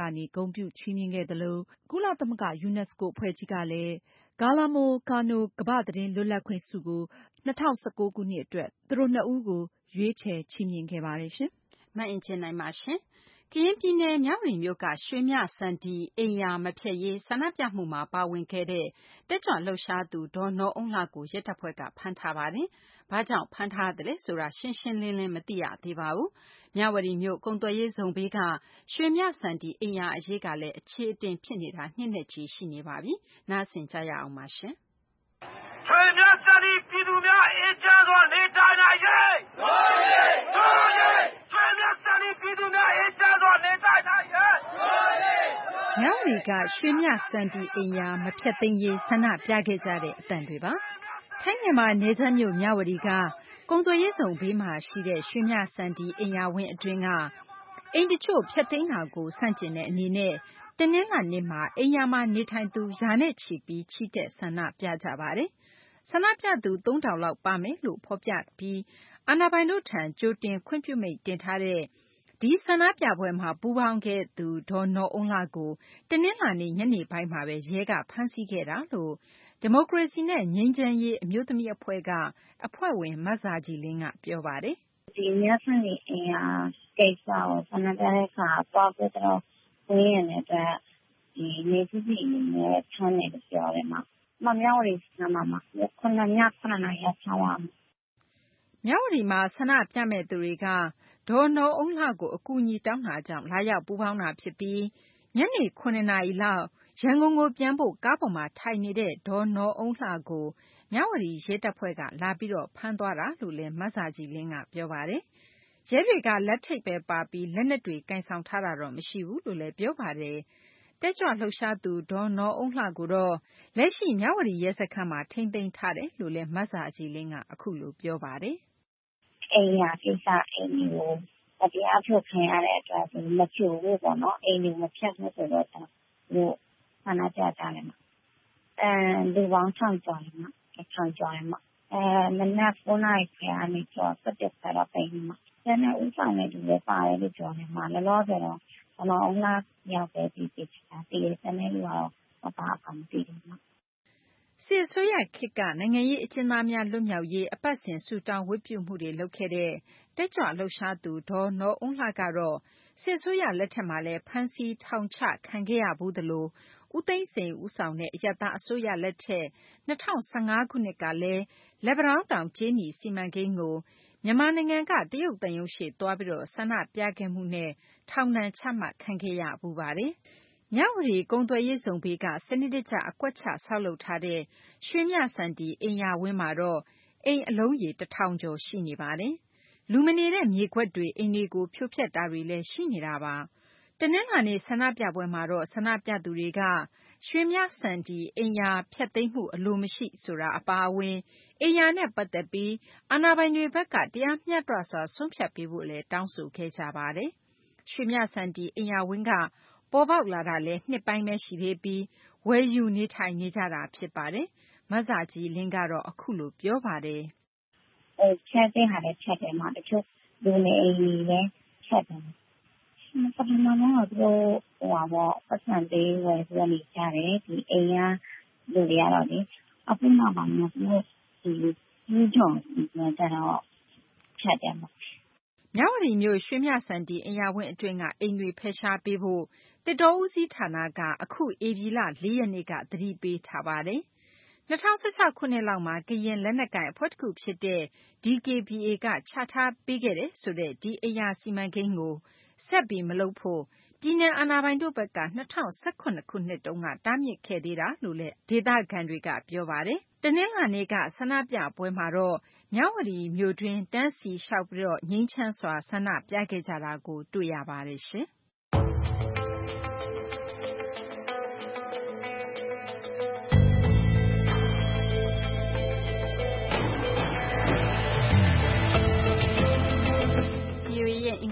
ကနေဂုဏ်ပြုချီးမြှင့်ခဲ့သလိုကုလသမဂ္ဂ UNESCO အဖွဲ့ကြီးကလည်း Guillermo Cano ကမ္ဘာ့သတင်းလွတ်လပ်ခွင့်ဆုကို ၂၀၁၉ ခုနှစ်အတွက်သူတို့နှစ်ဦးကိုရွေးချယ်ချီးမြှင့်ခဲ့ပါတယ်ရှင်။
မအင်ကြင်းနိုင်ပါရှင်။ ကရင်ပြည်နယ်မြဝတီမြို့ကရွှေမြစန္ဒီအိမ်ယာမဖျက်ရေးဆန္ဒပြမှုမှာပါဝင်ခဲ့တဲ့တက်ကြွလှုပ်ရှားသူဒေါ်နော်အုန်းလှကိုရဲတပ်ဖွဲ့ကဖမ်းထားပါတယ်။ဘာကြောင့်ဖမ်းထားသလဲဆိုတာရှင်းရှင်းလင်းလင်းမသိရသေးပါဘူး။မြဝတီမြို့ကုန်သွယ်ရေးဇုန်ဘေးကရွှေမြစန္ဒီအိမ်ယာအရေးကလည်းအခြေအတင်ဖြစ်နေတာနှစ်နဲ့ချီရှိနေပါပြီ။နားဆင်ကြရအောင်ပါရှင်။
ရွှေမြစန္ဒီပြည်သူများအေးချမ်းစွာနေထိုင်နိုင်ရေး။တော်ရေးတော်ရေးရွှေမြစန္ဒီပြည်သူများအေးချမ်းစွာနေထိုင်နိုင်ရေး။တော်ရေး
မြဝတီကရွှေမြစန္ဒီအိမ်ယာမဖျက်သိမ်းရေးဆန္ဒပြခဲ့ကြတဲ့အသံတွေပါ။ထိုင်းမြန်မာနယ်စပ်မြို့မြဝတီကကုန်သွယ်ရေးဇုန်ဘေးမှာရှိတဲ့ရွှေမြစန္ဒီအိမ်ယာဝင်းအတွင်းကအိမ်တချို့ဖျက်သိမ်းတာကိုဆန့်ကျင်တဲ့အနေနဲ့တနင်္လာနေ့မှာအိမ်ယာမှာနေထိုင်သူရာနဲ့ချီပြီးချီတက်ဆန္ဒပြကြပါတယ်။ဆန္ဒပြသူသုံးထောင်လောက်ပါမယ်လို့ဖော်ပြပြီးအာဏာပိုင်တို့ထံကြိုတင်ခွင့်ပြုမိန့်တင်ထားတဲ့ဒီဆန္ဒပြပွဲမှာပူးပေါင်းခဲ့သူဒေါ်နော်အုန်းလှကိုတနင်္လာနေ့ညနေပိုင်းမှာပဲရဲကဖမ်းဆီးခဲ့တာလို့ဒီမိုကရေစီနဲ့ငြိမ်းချမ်းရေးအမျိုးသမီးအဖွဲ့ကအဖွဲ့ဝင်မဇာကြည်လင်းကပြောပါတယ်
။ဒီမြတ်စန္ဒီအိမ်ယာကိစ္စကိုဆန္ဒပြတဲ့အခါတော့ပြတော့ဝင်ရတဲ့အတွက်ဒီနေစုစီနဲ့ဖမ်းနေတယ်ပြောတယ်မှာမမြောက်ရီဆန္ဒမှာခုနညခုနနာရချောင်းအောင်
မြဝတီမှာဆန္ဒပြမဲ့သူတွေကဒေါ်နော်အုန်းလှကိုအကူအညီတောင်းတာကြောင့်လာရောက်ပူးပေါင်းတာဖြစ်ပြီးညနေခုနှစ်နာရီလောက်ရန်ကုန်ကိုပြန်ဖို့ကားပေါ်မှာထိုင်နေတဲ့ဒေါ်နော်အုန်းလှကိုမြဝတီရဲတပ်ဖွဲ့ကလာပြီးတော့ဖမ်းသွားတာလို့လည်းမဆာကြည်လင်းကပြောပါတယ်။ရဲတွေကလက်ထိပ်ပဲပါပြီးလက်နက်တွေကင်ဆောင်ထားတာတော့မရှိဘူးလို့လည်းပြောပါတယ်။တက်ကြွလှုပ်ရှားသူဒေါ်နော်အုန်းလှကိုတော့လက်ရှိမြဝတီရဲစခန်းမှာထိန်းသိမ်းထားတယ်လို့လည်းမဆာကြည်လင်းကအခုလိုပြောပါတယ်
။အိမ်ယာကိစ္စအိမ်ကိုတရားဖြုတ်ခံရတဲ့အတွက်မဖြိုဘူးပေါ့နော်အိမ်ကိုမဖြတ်ဘူးဆိုတော့သူဆန္ဒပြကြတယ်မှာအဲလူပေါင်းထောင်ကျော်တယ်မှာထောင်ကျော်တယ်မှာအဲမနက်၉နာရီခန့်ကနေကျော်ဆက်တက်ဆက်တော့ပိန်မှာကျန်တဲ့ဥဆောင်နေသူလည်းပါတယ်လို့ပြောနေမှာလောလောဆယ်တော့ကျွန်တော်အလားရောက်ပဲပြီးပြီတည်ရတဲ့နေ့ကတော့မပါအောင်တည်တယ်မှာ
စစ်ဆိုရခေတ်ကနိုင်ငံရေးအကျဉ်းသားများလွတ်မြောက်ရေးအပတ်စဉ်ဆူတောင်းဝတ်ပြုမှုတွေလုပ်ခဲ့တဲ့တက်ကြွလှုပ်ရှားသူဒေါ်နော်အုန်းလှကတော့စစ်ဆိုရလက်ထက်မှာလည်းဖမ်းဆီးထောင်ချခံခဲ့ရဘူးသလိုဦးသိန်းစိန်ဦးဆောင်တဲ့အရပ်သားအစိုးရလက်ထက်၂၀၁၅ခုနှစ်ကလည်းလက်ပံတောင်းတောင်ကြေးနီစီမံကိန်းကိုမြန်မာနိုင်ငံကတရုတ်သံရုံးရှေ့သွားပြီးတော့ဆန္ဒပြခဲ့မှုနဲ့ထောင်ဒဏ်ချမှတ်ခံခဲ့ရဘူးပါတယ်။မြဝတီကုန်သွယ်ရေးဇုန်ဘေးကစနစ်တကျအကွက်ချဆောက်လုပ်ထားတဲ့ရွှေမြစန္ဒီအိမ်ယာဝင်းမှာတော့အိမ်အလုံးရေတထောင်ကျော်ရှိနေပါတယ်။လူမနေတဲ့မြေကွက်တွေအိမ်တွေကိုဖြိုဖျက်တာတွေလည်းရှိနေတာပါ။တနင်္လာနေ့ဆန္ဒပြပွဲမှာတော့ဆန္ဒပြသူတွေကရွှေမြစန္ဒီအိမ်ယာဖျက်သိမ်းမှုအလိုမရှိဆိုတာအပါအဝင်အိမ်ယာနဲ့ပတ်သက်ပြီးအာဏာပိုင်တွေဘက်ကတရားမျှတစွာဆုံးဖြတ်ပေးဖို့လည်းတောင်းဆိုခဲ့ကြပါတယ်။ရွှေမြစန္ဒီအိမ်ယာဝင်းကပေါ်ပေါက်လာတာလည်းနှစ်ပိုင်းပဲရှိသေးပြီးဝယ်ယူနေထိုင်နေကြတာဖြစ်ပါတယ်။မဇာကြည်လင်းကတော့အခုလိုပြောပါတယ်
။အဲချက်တဲ့ဟာလည်းချက်တယ်မှာတချို့လူနေအိမ်ကြီးလည်းချက်တယ်။ပထမတော့သူဟိုပါပတ်စံသေးဝယ်ပြီးနေကြတယ်ဒီအိမ်ကလူတွေကတော့လေအခုမှပါနေသူဒီဒီကြောင့်ဒီကတော့ချက်တယ်မှာ
မြဝတီမြို့ရွှေမြစန္ဒီအိမ်ယာဝင်းအတွင်းကအိမ်တွေဖယ်ရှားပေးဖို့တစ်တော်ဦးစီးဌာနကအခုဧပြီလ၄ရက်နေ့ကသတိပေးထားပါတယ်။၂၀၁၆ခုနှစ်လောက်မှာကရင်လက်နက်ကိုင်အဖွဲ့တစ်ခုဖြစ်တဲ့ ဒီကေဘီအေ ကချထားပေးခဲ့တဲ့ဆိုတဲ့ဒီအိမ်ယာစီမံကိန်းကိုဆက်ပြီးမလုပ်ဖို့ပြည်내အာဏာပိုင်တို့ဘက်က၂၀၁၇ခုနှစ်တုန်းကတားမြစ်ခဲ့သေးတာလို့လည်းဒေသခံတွေကပြောပါတယ်။တနင်္လာနေ့ကဆန္ဒပြပွဲမှာတော့မြဝတီမြို့တွင်းတန်းစီလျှောက်ပြီးတော့ငြိမ်းချမ်းစွာဆန္ဒပြခဲ့ကြတာကိုတွေ့ရပါတယ်ရှင်။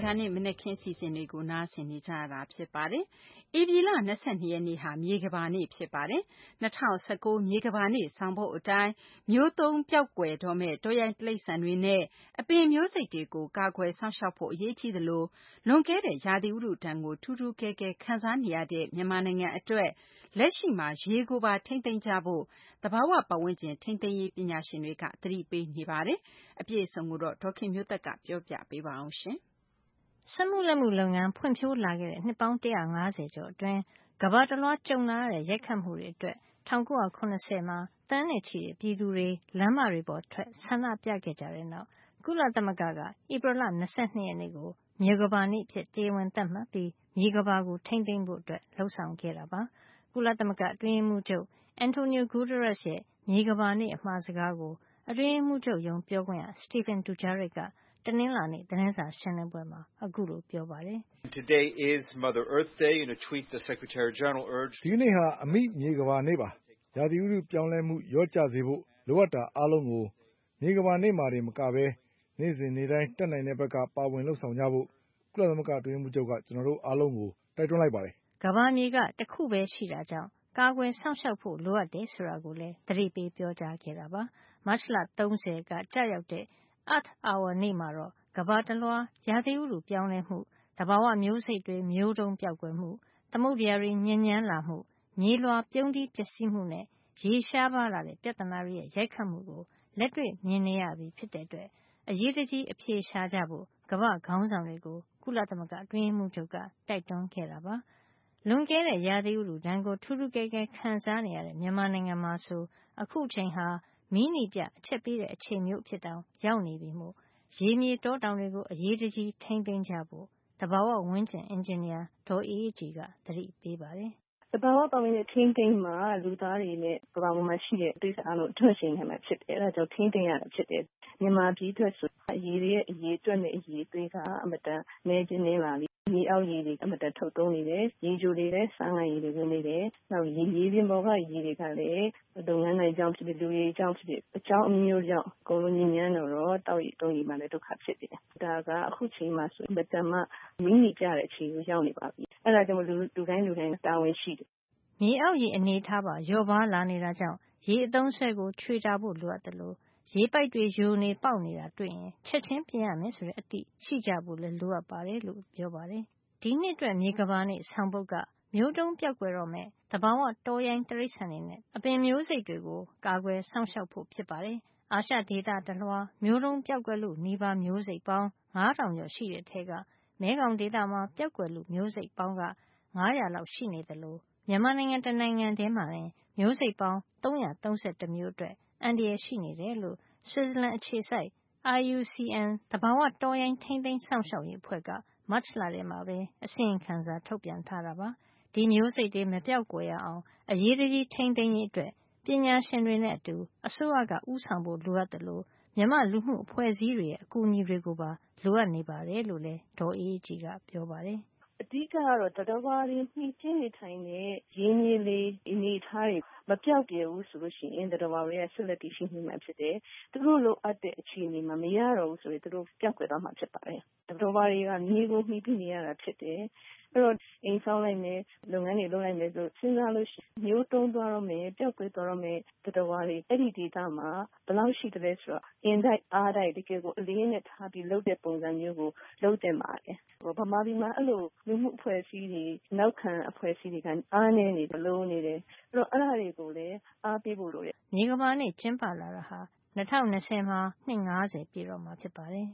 ကာနေ့မနက်ခင်းစီစဉ်တွေကိုနားဆင်နေကြရတာဖြစ်ပါတယ်။ဧပြီလ၂၂ရက်နေ့ဟာမြေကမ္ဘာနေ့ဖြစ်ပါတယ်။၂၀၁၉မြေကမ္ဘာနေ့ဆောင်ပုဒ်အတိုင်းမျိုးသုဉ်းပျောက်ကွယ်တော့မယ့်တောရိုင်းတိရစ္ဆာန်တွေနဲ့အပင်မျိုးစိတ်တွေကိုကာကွယ်စောင့်ရှောက်ဖို့အရေးကြီးသလိုလွန်ကဲတဲ့ရာသီဥတုဒဏ်ကိုထူးထူးကဲကဲခံစားနေရတဲ့မြန်မာနိုင်ငံအတွက်လက်ရှိမှာရေကိုပါထိန်းသိမ်းကြဖို့သဘာဝပတ်ဝန်းကျင်ထိန်းသိမ်းရေးပညာရှင်တွေကသတိပေးနေပါတယ်။အပြည့်အစုံကိုတော့ဒေါခင်မျိုးသက်ကပြောပြပေးပါအောင်ရှင်
။စက်မှုလက်မှုလုပ်ငန်းဖွံ့ဖြိုးလာခဲ့တဲ့နှစ်ပေါင်း၁၅၀ကျော်အတွင်းကမ္ဘာတလွှားကြုံလာရတဲ့ရိုက်ခတ်မှုတွေအတွက်၁၉၇၀မှာသန်းနဲ့ချီတဲ့ပြည်သူတွေလမ်းမတွေပေါ်ထွက်ဆန္ဒပြခဲ့ကြတဲ့နောက်ကုလသမဂ္ဂကဧပြီလ၂၂ရက်နေ့ကိုမြေကမ္ဘာနေ့အဖြစ်တရားဝင်သတ်မှတ်ပြီးမြေကမ္ဘာကိုထိန်းသိမ်းဖို့လုပ်ဆောင်ခဲ့တာပါ။ကုလသမဂ္ဂအတွင်းရေးမှူးချုပ် Antonio Guterres ရဲ့မြေကမ္ဘာနေ့အမှာစကားကိုအတွင်းရေးမှူးချုပ်ရုံးပြောခွင့်ရ Stephane Dujarric ကတနင်္လာနေ့သတင်းစာရှင်းလင်းပွဲမှာအခုလိုပြောပါတယ်။
Today is Mother Earth Day. In a tweet, the Secretary General urged
ဒီနေ့ဟာအမိမြေကမ္ဘာနေ့ပါ။ရာသီဥတုပြောင်းလဲမှုလျော့ကျစေဖို့လိုအပ်တာအားလုံးကိုမြေကမ္ဘာနေ့မှာတင်မကဘဲနေ့စဉ်နေ့တိုင်းတက်နိုင်တဲ့ဘက်ကပါဝင်လှုပ်ဆောင်ကြဖို့ကုလသမဂ္ဂအတွင်းရေးမှူးချုပ်ကကျွန်တော်တို့အားလုံးကိုတိုက်တွန်းလိုက်ပါတယ်
။ကမ္ဘာမြေကတခုပဲရှိတာကြောင့်ကာကွယ်စောင့်ရှောက်ဖို့လိုအပ်တယ်ဆိုတာကိုလည်းသတိပေးပြောကြားခဲ့တာပါ။မတ်လ၃၀ကကြာရောက်တဲ့ Earth Hour နေ့မှာတော့ကမ္ဘာတလွှားရာသီဥတုပြောင်းလဲမှုသဘာဝမျိုးစိတ်တွေမျိုးတုန်းပျောက်ကွယ်မှုသမုဒ္ဒရာတွေညစ်ညမ်းလာမှုမြေလွှာပြုန်းတီးပျက်စီးမှုနဲ့ရေရှားပါးလာတဲ့ပြဿနာတွေရဲ့ရိုက်ခတ်မှုကိုလက်တွေ့မြင်နေရပြီဖြစ်တဲ့အတွက်အရေးတကြီးအဖြေရှာကြဖို့ကမ္ဘာခေါင်းဆောင်တွေကိုကုလသမဂ္ဂအတွင်းရေးမှူးချုပ်ကတိုက်တွန်းခဲ့တာပါ။လွန်ကဲတဲ့ရာသီဥတုဒဏ်ကိုထူးထူးကဲကဲခံစားနေရတဲ့မြန်မာနိုင်ငံမှာဆိုအခုအချိန်ဟာမီးနီပြအချက်ပေးတဲ့အချိန်မျိုးဖြစ်တောင်ရောက်နေပြီမို့ရေမြေတောတောင်တွေကိုအရေးတကြီးထိန်းသိမ်းကြဖို့သဘာဝဝန်းကျင်အင်ဂျင်နီယာဒေါ်အေးအေးကြည်ကသတိပေးပါတယ်
။သဘာဝပတ်ဝန်းကျင်ထိန်းသိမ်းမှာလူသားတွေနဲ့ကမ္ဘာပေါ်မှာရှိတဲ့တိရစ္ဆာန်တို့ထွက်ရှင်နေမှာဖြစ်တယ်။အဲဒါကြောင့်ထိန်းသိမ်းရတာဖြစ်တယ်။မြန်မာပြည်အတွက်ဆိုအရေးရဲ့အရေးအတွက်နဲ့အရေးသွေးကအမတန်နေချင်းနေလာပြီ။မြေအောက်ရေတွေအမတန်ထုတ်သုံးနေတယ်။ရေချိုတွေလည်းစမ်းလိုက်ရေတွေဝင်နေတယ်။နောက်ရေရေပြင်ပေါ်ကရေတွေကလည်းလုပ်ငန်းတွေကြောင့်ဖြစ်တဲ့လူတွေကြောင့်ဖြစ်တဲ့အကြောင်းအမျိုးကြောင့်အကုန်လုံးညဉ့်ညမ်းတော့တောက်ရီတုံးရီမှလည်းဒုက္ခဖြစ်တယ်။ဒါကအခုချိန်မှဆိုမတန်မှမီးနီကြတဲ့အခြေကိုရောက်နေပါပြီ။အဲဒါကြောင့်လူလူတိုင်းလူတိုင်းတာဝန်ရှိတယ်
။မြေအောက်ရေအနေထားပါလျော့ပါလာနေတာကြောင့်ရေအသုံးဆွဲကိုခြွေတာဖို့လိုအပ်တယ်လို့ရေပိုက်တွေယိုနေပေါက်နေတာတွေ့ရင်ချက်ချင်းပြင်ရမယ်ဆိုတဲ့အသည့်ရှိကြဖို့လည်းလိုအပ်ပါတယ်လို့ပြောပါတယ်။ဒီနှစ်အတွက်မြေကမ္ဘာနေ့ဆောင်ပုဒ်ကမျိုးတုန်းပျောက်ကွယ်တော့မဲ့သဘာဝတောရိုင်းတိရစ္ဆာန်တွေနဲ့အပင်မျိုးစိတ်တွေကိုကာကွယ်စောင့်ရှောက်ဖို့ဖြစ်ပါတယ်။အာရှဒေသတလွှားမျိုးတုန်းပျောက်ကွယ်လို့နီးပါးမျိုးစိတ်ပေါင်းငါးထောင်ကျော်ရှိတဲ့ထဲကမဲခေါင်ဒေသမှာပျောက်ကွယ်လို့မျိုးစိတ်ပေါင်းကငါးရာလောက်ရှိနေတယ်လို့မြန်မာနိုင်ငံတနိုင်ငံထဲမှာတင်မျိုးစိတ်ပေါင်း၃၃၁မျိုးအတွက်အန္တရာယ်ရှိနေတယ်လို့ဆွစ်ဇာလန်အခြေစိုက် I U C N သဘာဝတောရိုင်းထိန်းသိမ်းစောင့်ရှောက်ရေးအဖွဲ့ကမတ်လထဲမှာပဲအစီရင်ခံစာထုတ်ပြန်ထားတာပါ။ဒီမျိုးစိတ်တွေမပျောက်ကွယ်ရအောင်အရေးတကြီးထိန်းသိမ်းရေးအတွက်ပညာရှင်တွေနဲ့အတူအစိုးရကဦးဆောင်ဖို့လိုအပ်တယ်လို့မြန်မာလူမှုအဖွဲ့အစည်းတွေရဲ့အကူအညီတွေကိုပါလိုအပ်နေပါတယ်လို့လည်းဒေါ်အေးအေးကြည်ကပြောပါတယ်
။အဓိကကတော့သတ္တဝါတွေနှိမ့်ကျင်းနေထိုင်တဲ့ရင်းမြေလေးအနေထားတွေမပြောက်ပြဲဘူးဆိုလို့ရှိရင်သတ္တဝါတွေကဆက်လက်တည်ရှိနေမှာဖြစ်တယ်။သူတို့လိုအပ်တဲ့အခြေအနေမှာမရတော့ဘူးဆိုရင်သူတို့ပြောက်ကွယ်သွားမှာဖြစ်ပါတယ်။သတ္တဝါတွေကမြေကိုမှီပြီးနေရတာဖြစ်တယ်။အဲ့တော့အိမ်ဆောင်လိုက်မယ်လုပ်ငန်းတွေလုပ်လိုက်မယ်ဆိုစဉ်းစားလို့ရှိရင်မျိုးတုံးသွားတော့မယ်ပျောက်ကွယ်သွားတော့မယ်သတ္တဝါတွေအဲ့ဒီဒေသမှာဘယ်လောက်ရှိတယ်လဲဆိုတော့အင်တိုက်အားတိုက်တကယ်ကိုအလေးနဲ့ထားပြီးလုပ်တဲ့ပုံစံမျိုးကိုလုပ်တင်ပါတယ်။ဗမာပြည်မှာအဲ့လိုလူမှုအဖွဲ့အစည်းတွေနောက်ခံအဖွဲ့အစည်းတွေကအားနည်းနေတယ်လို့နေတယ်အဲ့တော့အဲ့ဒါတွေကိုလည်းအားပေးဖို့လိုတယ်
မြေကမ္ဘာနေ့ကျင်းပလာတာဟာ၂၀၂၀မှာနှစ်၅၀ပြည့်တော့မှာဖြစ်ပါတယ်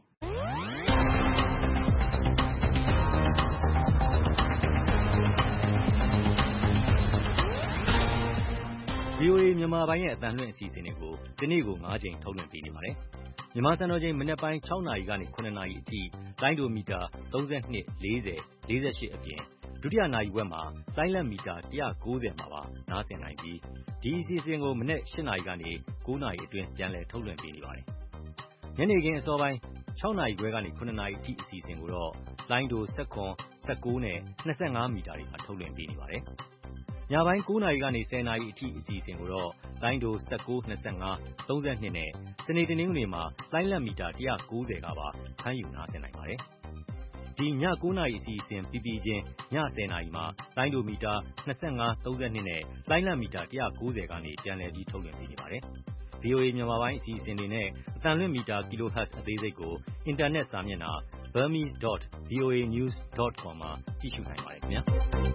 ဗီအိုအေမြန်မာပိုင်းရဲ့အသံလွှင့်အစီအစဉ်တွေကိုဒီနေ့ကို၅ချိန်ထုတ်လွှင့်ပေးနေပါတယ်။မြန်မာစံတော်ချိန်မနက်ပိုင်း၆နာရီကနေ၇နာရီအထိလိုင်းဒိုမီတာ၃၂ ၄၀ ၄၈အပြင်ဒုတိယနာရီဝက်မှာလိုင်းလက်မီတာ၁၉၀မှာပါနားဆင်နိုင်ပြီးဒီအစီအစဉ်ကိုမနက်၈နာရီကနေ၉နာရီအတွင်းပြန်လည်ထုတ်လွှင့်ပေးနေပါတယ်။ညနေခင်းအစောပိုင်း၆နာရီခွဲကနေ၇နာရီအထိအစီအစဉ်ကိုတော့လိုင်းဒို၁၇ ၁၉နဲ့၂၅မီတာတွေမှာထုတ်လွှင့်ပေးနေပါတယ်။ညပိုင်း၉နာရီကနေ၁၀နာရီအထိအစီအစဉ်ကိုတော့လိုင်းဒို၁၉ ၂၅ ၃၂နဲ့စနေတနင်္ဂနွေမှာလိုင်းလက်မီတာ၁၉၀ကပါဖမ်းယူနားဆင်နိုင်ပါတယ်။ဒီညကိုးနာရီအစီအစဉ်ပြီးပြီးချင်းညဆယ်နာရီမှာလိုင်းဒိုမီတာနှစ်ငါး သုံး၂နဲ့လိုင်းလံမီတာone ninetyကနေပြန်လည်ပြီးထုတ်လွှင့်ပေးနေပါတယ်။ ဗွီအိုအေ မြန်မာပိုင်းအစီအစဉ်တွေနဲ့အသံလွှင့်မီတာ kilohertz အသေးစိတ်ကိုအင်တာနက်စာမျက်နှာ burmese dot voa news dot com မှာကြည့်ရှုနိုင်ပါတယ်ခင်ဗျာ။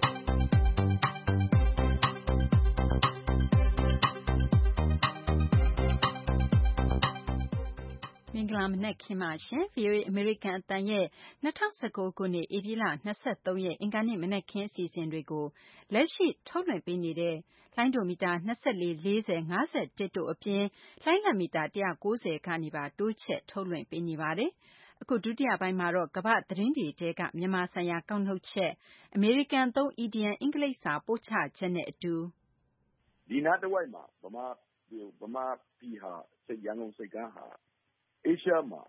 မင်္ဂလာမနက်ခင်းပါရှင်။ ဗွီအိုအေအမေရိကန်အသံရဲ့၂၀၁၉ခုနှစ်ဧပြီလ၂၃ရက်အင်္ဂါနေ့မနက်ခင်းအစီအစဉ်တွေကိုလက်ရှိထုတ်လွှင့်ပေးနေတဲ့လိုင်းဒိုမီတာ၂၄၊၄၀၊၅၁တို့အပြင်လိုင်းလံမီတာone ninetyကနေပါတိုးချဲ့ထုတ်လွှင့်ပေးနေပါတယ်။ အခုဒုတိယပိုင်းမှာတော့ကမ္ဘာ့သတင်းတွေထဲကမြန်မာဆိုင်ရာကောက်နှုတ်ချက်အမေရိကန်သုံးအီဒီယံအင်္ဂလိပ်စာပို့ချချက်နဲ့အတူ
ဒီနားတဝိုက်မှာဗမာဗမာပြည်ဟာစိတ်ရန်ကုန်စိတ်ကမ်းဟာAsia မှာ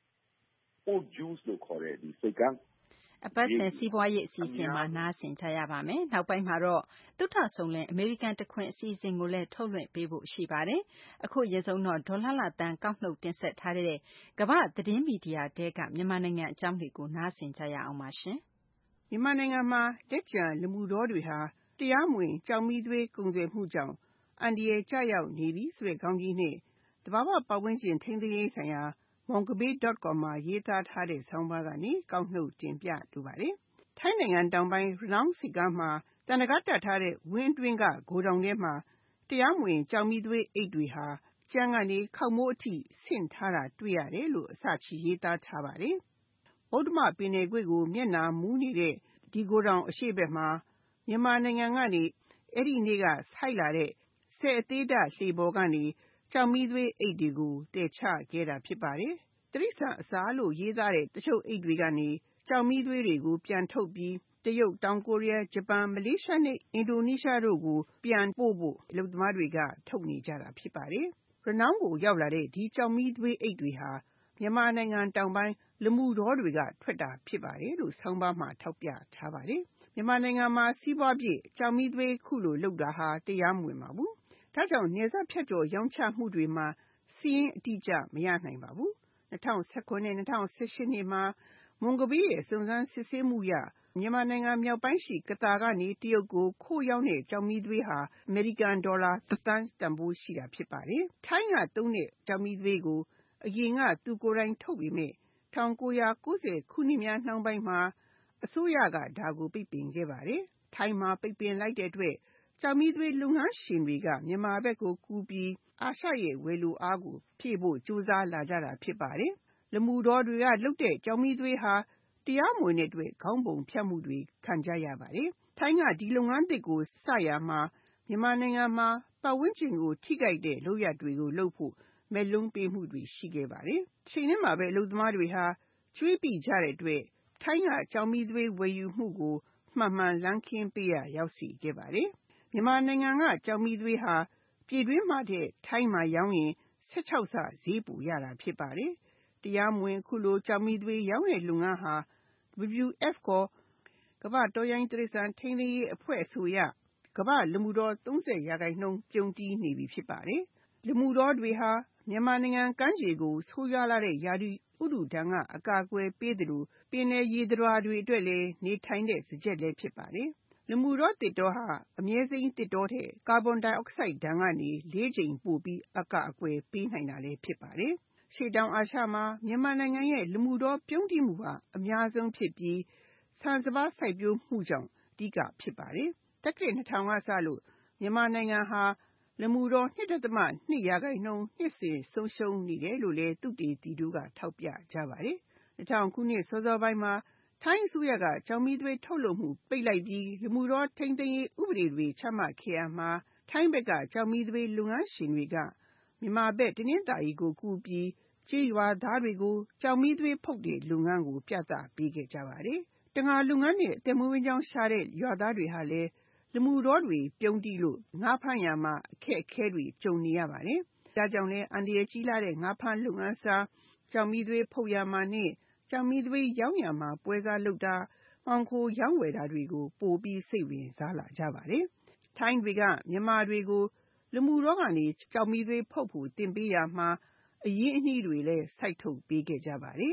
Port Juice လို့ခေါ်တဲ့ဒီစိတ်ကမ်း
အပတ်စဉ်စီးပွားရေးအစီအစဉ်မှာနားဆင်ကြရပါမယ်။နောက်ပိုင်းမှာတော့သုတဆုံလင်အမေရိကန်တခွင်အစီအစဉ်ကိုလည်းထုတ်လွှင့်ပေးဖို့ရှိပါတယ်။အခုအရင်ဆုံးတော့ဒေါ်လှလှသန်းကောက်နှုတ်တင်ဆက်ထားတဲ့ကမ္ဘာ့သတင်းမီဒီယာတဲကမြန်မာနိုင်ငံအကြောင်းတွေကိုနားဆင်ကြရအောင်ပါရှင်
။မြန်မာနိုင်ငံမှာလက်ကျန်လူမှုတော်တွေဟာတရားမဝင်ကြောင်မီးသွေးကုန်သွယ်မှုကြောင့်အန္တရာယ်ကျရောက်နေပြီဆိုတဲ့ခေါင်းကြီးနဲ့သဘာဝပတ်ဝန်းကျင်ထိန်းသိမ်းရေးဆိုင်ရာMongabay dot com မှာရေးသားထားတဲ့ဆောင်းပါးကနေကောက်နှုတ်တင်ပြလိုပါတယ်။ထိုင်းနိုင်ငံတောင်ပိုင်းရနောင်းဆိပ်ကမ်းမှာတံနဂါးတပ်ထားတဲ့ဝင်းအတွင်းကဂိုဒေါင်ထဲမှာတရားမဝင်ကြောင်မီးသွေးအိတ်တွေဟာကြမ်းကနေခေါက်မိုးအထိဆင့်ထားတာတွေ့ရတယ်လို့အစချီရေးသားထားပါတယ်။ဗုဒ္ဓမပင်လယ်ကွေ့ကိုမျက်နှာမူးနေတဲ့ဒီဂိုဒေါင်အရှေ့ဘက်မှာမြန်မာနိုင်ငံကနေအဲ့ဒီနေ့ကဆိုက်လာတဲ့ဆယ်အသေးဓာတ်လှေပေါ်ကနေကြောင်မီးသွေးအိတ်တွေကိုတည်ချခဲ့တာဖြစ်ပါတယ်။တိရစ္ဆာန်အစာလို့ရေးသားတဲ့တချို့အိတ်တွေကနေကြောင်မီးသွေးတွေကိုပြန်ထုတ်ပြီးတရုတ်၊တောင်ကိုရီးယား၊ဂျပန်၊မလေးရှားနဲ့အင်ဒိုနီးရှားတို့ကိုပြန်ပို့ဖို့အလုပ်သမားတွေကထုတ်နေကြတာဖြစ်ပါတယ်။ရနောင်းကိုရောက်လာတဲ့ဒီကြောင်မီးသွေးအိတ်တွေဟာမြန်မာနိုင်ငံတောင်ပိုင်းလမုတောတွေကထွက်တာဖြစ်ပါတယ်လို့ဆောင်းပါးမှာထောက်ပြထားပါတယ်။မြန်မာနိုင်ငံမှာစီးပွားဖြစ်ကြောင်မီးသွေးခုလိုလုပ်တာဟာတရားမဝင်ပါဘူး။ဒါကြောင့်နယ်စပ်ဖြတ်ကျော်ရောင်းချမှုတွေမှာစီးရင်အတိအကျမရနိုင်ပါဘူး။၂၀၁၇နဲ့၂၀၁၈နှစ်မှာMongabayရဲ့စုံစမ်းစစ်ဆေးမှုအရမြန်မာနိုင်ငံမြောက်ပိုင်းရှိကသာကနေတရုတ်ကိုခိုးရောက်တဲ့ကြောင်မီးသွေးဟာအမေရိကန်ဒေါ်လာတစ်သန်းတန်ဖိုးရှိတာဖြစ်ပါတယ်။ထိုင်းကသုံးတဲ့ကြောင်မီးသွေးကိုအရင်ကသူကိုယ်တိုင်ထုတ်ပေမဲ့၁၉၉၀ခုနှစ်များနှောင်းပိုင်းမှာအစိုးရကဒါကိုပိတ်ပင်ခဲ့ပါတယ်။ထိုင်းမှာပိတ်ပင်လိုက်တဲ့အတွက်ကြောင်မီးသွေးလုပ်ငန်းရှင်တွေကမြန်မာဘက်ကိုကူးပြီးအာရှရဲ့ဝယ်လိုအားကိုဖြည့်ဖို့ကြိုးစားလာကြတာဖြစ်ပါတယ်။လမုတောတွေကလုပ်တဲ့ကြောင်မီးသွေးဟာတရားမဝင်တဲ့အတွက်ခေါင်းပုံဖြတ်မှုတွေခံကြရပါတယ်။ထိုင်းကဒီလုပ်ငန်းသစ်ကိုစရာမှာမြန်မာနိုင်ငံမှာပတ်ဝန်းကျင်ကိုထိခိုက်တဲ့လုပ်ရပ်တွေကိုလုပ်ဖို့မက်လုံးပေးမှုတွေရှိခဲ့ပါတယ်။ဒီနေ့မှာပဲအလုပ်သမားတွေဟာကျွေးပိကြတဲ့အတွက်ထိုင်းကကြောင်မီးသွေးဝယ်ယူမှုကိုမှန်မှန်လမ်းခင်းပေးရရောက်စီခဲ့ပါတယ်။မြန်မာနိုင်ငံကကြောင်မီးသွေးဟာပြည်တွင်းမှာတဲ့ထိုင်းမှာရောင်းရင်၁၆ဆဈေးပိုရတာဖြစ်ပါတယ်။တရားမဝင်ခုလိုကြောင်မီးသွေးရောင်းတဲ့လုပ်ငန်းဟာ W W F ခေါ်ကမ္ဘာ့တောရိုင်းတိရစ္ဆာန်ထိန်းသိမ်းရေးအဖွဲ့အဆိုအရကမ္ဘာ့လမုတောသုံးဆယ်ရာခိုင်နှုန်းပြုန်းတီးနေပြီဖြစ်ပါတယ်။လမုတောတွေဟာမြန်မာနိုင်ငံကမ်းခြေကိုဆိုးရွားလာတဲ့ရာသီဥတုဒဏ်ကအကာအကွယ်ပေးသလိုပင်လယ်ရေသတ္တဝါတွေအတွက်လည်းနေထိုင်တဲ့စားကျက်လည်းဖြစ်ပါတယ်။လမုတောသစ်တောဟာအမြဲစိမ်းသစ်တောထက်ကာဗွန်ဒိုင်အောက်ဆိုက်ဓာတ်ကနေလေးကြိမ်ပိုပြီးအကာအကွယ်ပေးနိုင်တာလည်းဖြစ်ပါတယ်။ရှေ့တောင်အာရှမှာမြန်မာနိုင်ငံရဲ့လမုတောပြုန်းတီးမှုဟာအများဆုံးဖြစ်ပြီးဆန်စပါးစိုက်ပျိုးမှုကြောင့်အဓိကဖြစ်ပါတယ်။တက္ကရာ၂၀၀၀ကစလို့မြန်မာနိုင်ငံဟာလမုတော ၂.၂ရာခိုင်နှုန်းနှစ်စဉ်ဆုံးရှုံးနေတယ်လို့လည်းသုတေသီတို့ကထောက်ပြကြပါတယ်။၂၀၀၀ခုနှစ်စောစောပိုင်းမှာထိုင်းအစိုးရကကြောင်မီးသွေးထုတ်လုပ်မှုပိတ်လိုက်ပြီးလမုတောထိန်းသိမ်းရေးဥပဒေတွေချမှတ်ခဲ့ရမှာထိုင်းဘက်ကကြောင်မီးသွေးလုပ်ငန်းရှင်တွေကမြန်မာဘက်တနင်္သာရီကိုကူးပြီးကျေးရွာသားတွေကိုကြောင်မီးသွေးဖုတ်တဲ့လုပ်ငန်းကိုပြသပေးခဲ့ကြပါတယ်။တံငါလုပ်ငန်းနဲ့အသက်မွေးဝမ်းကြောင်းရှာတဲ့ရွာသားတွေဟာလည်းလမုတောတွေပြုန်းတီးလို့ငါးဖမ်းရာမှာအခက်အခဲတွေကြုံနေရပါတယ်။ဒါကြောင့်လည်းအန္တရာယ်ကြီးလာတဲ့ငါးဖမ်းလုပ်ငန်းစားကြောင်မီးသွေးဖုတ်ရာမှာနဲ့ကြောင်မီးသွေးရောင်းရာမှာပွဲစားလုပ်တာမှောင်ခိုရောင်းဝယ်တာတွေကိုပိုပြီးစိတ်ဝင်စားလာကြပါတယ်။ထိုင်းတွေကမြန်မာတွေကိုလမုတောကနေကြောင်မီးသွေးဖုတ်ဖို့တင်ပေးရာမှာအရင်းအနှီးတွေလည်းစိုက်ထုတ်ပေးခဲ့ကြပါတယ်။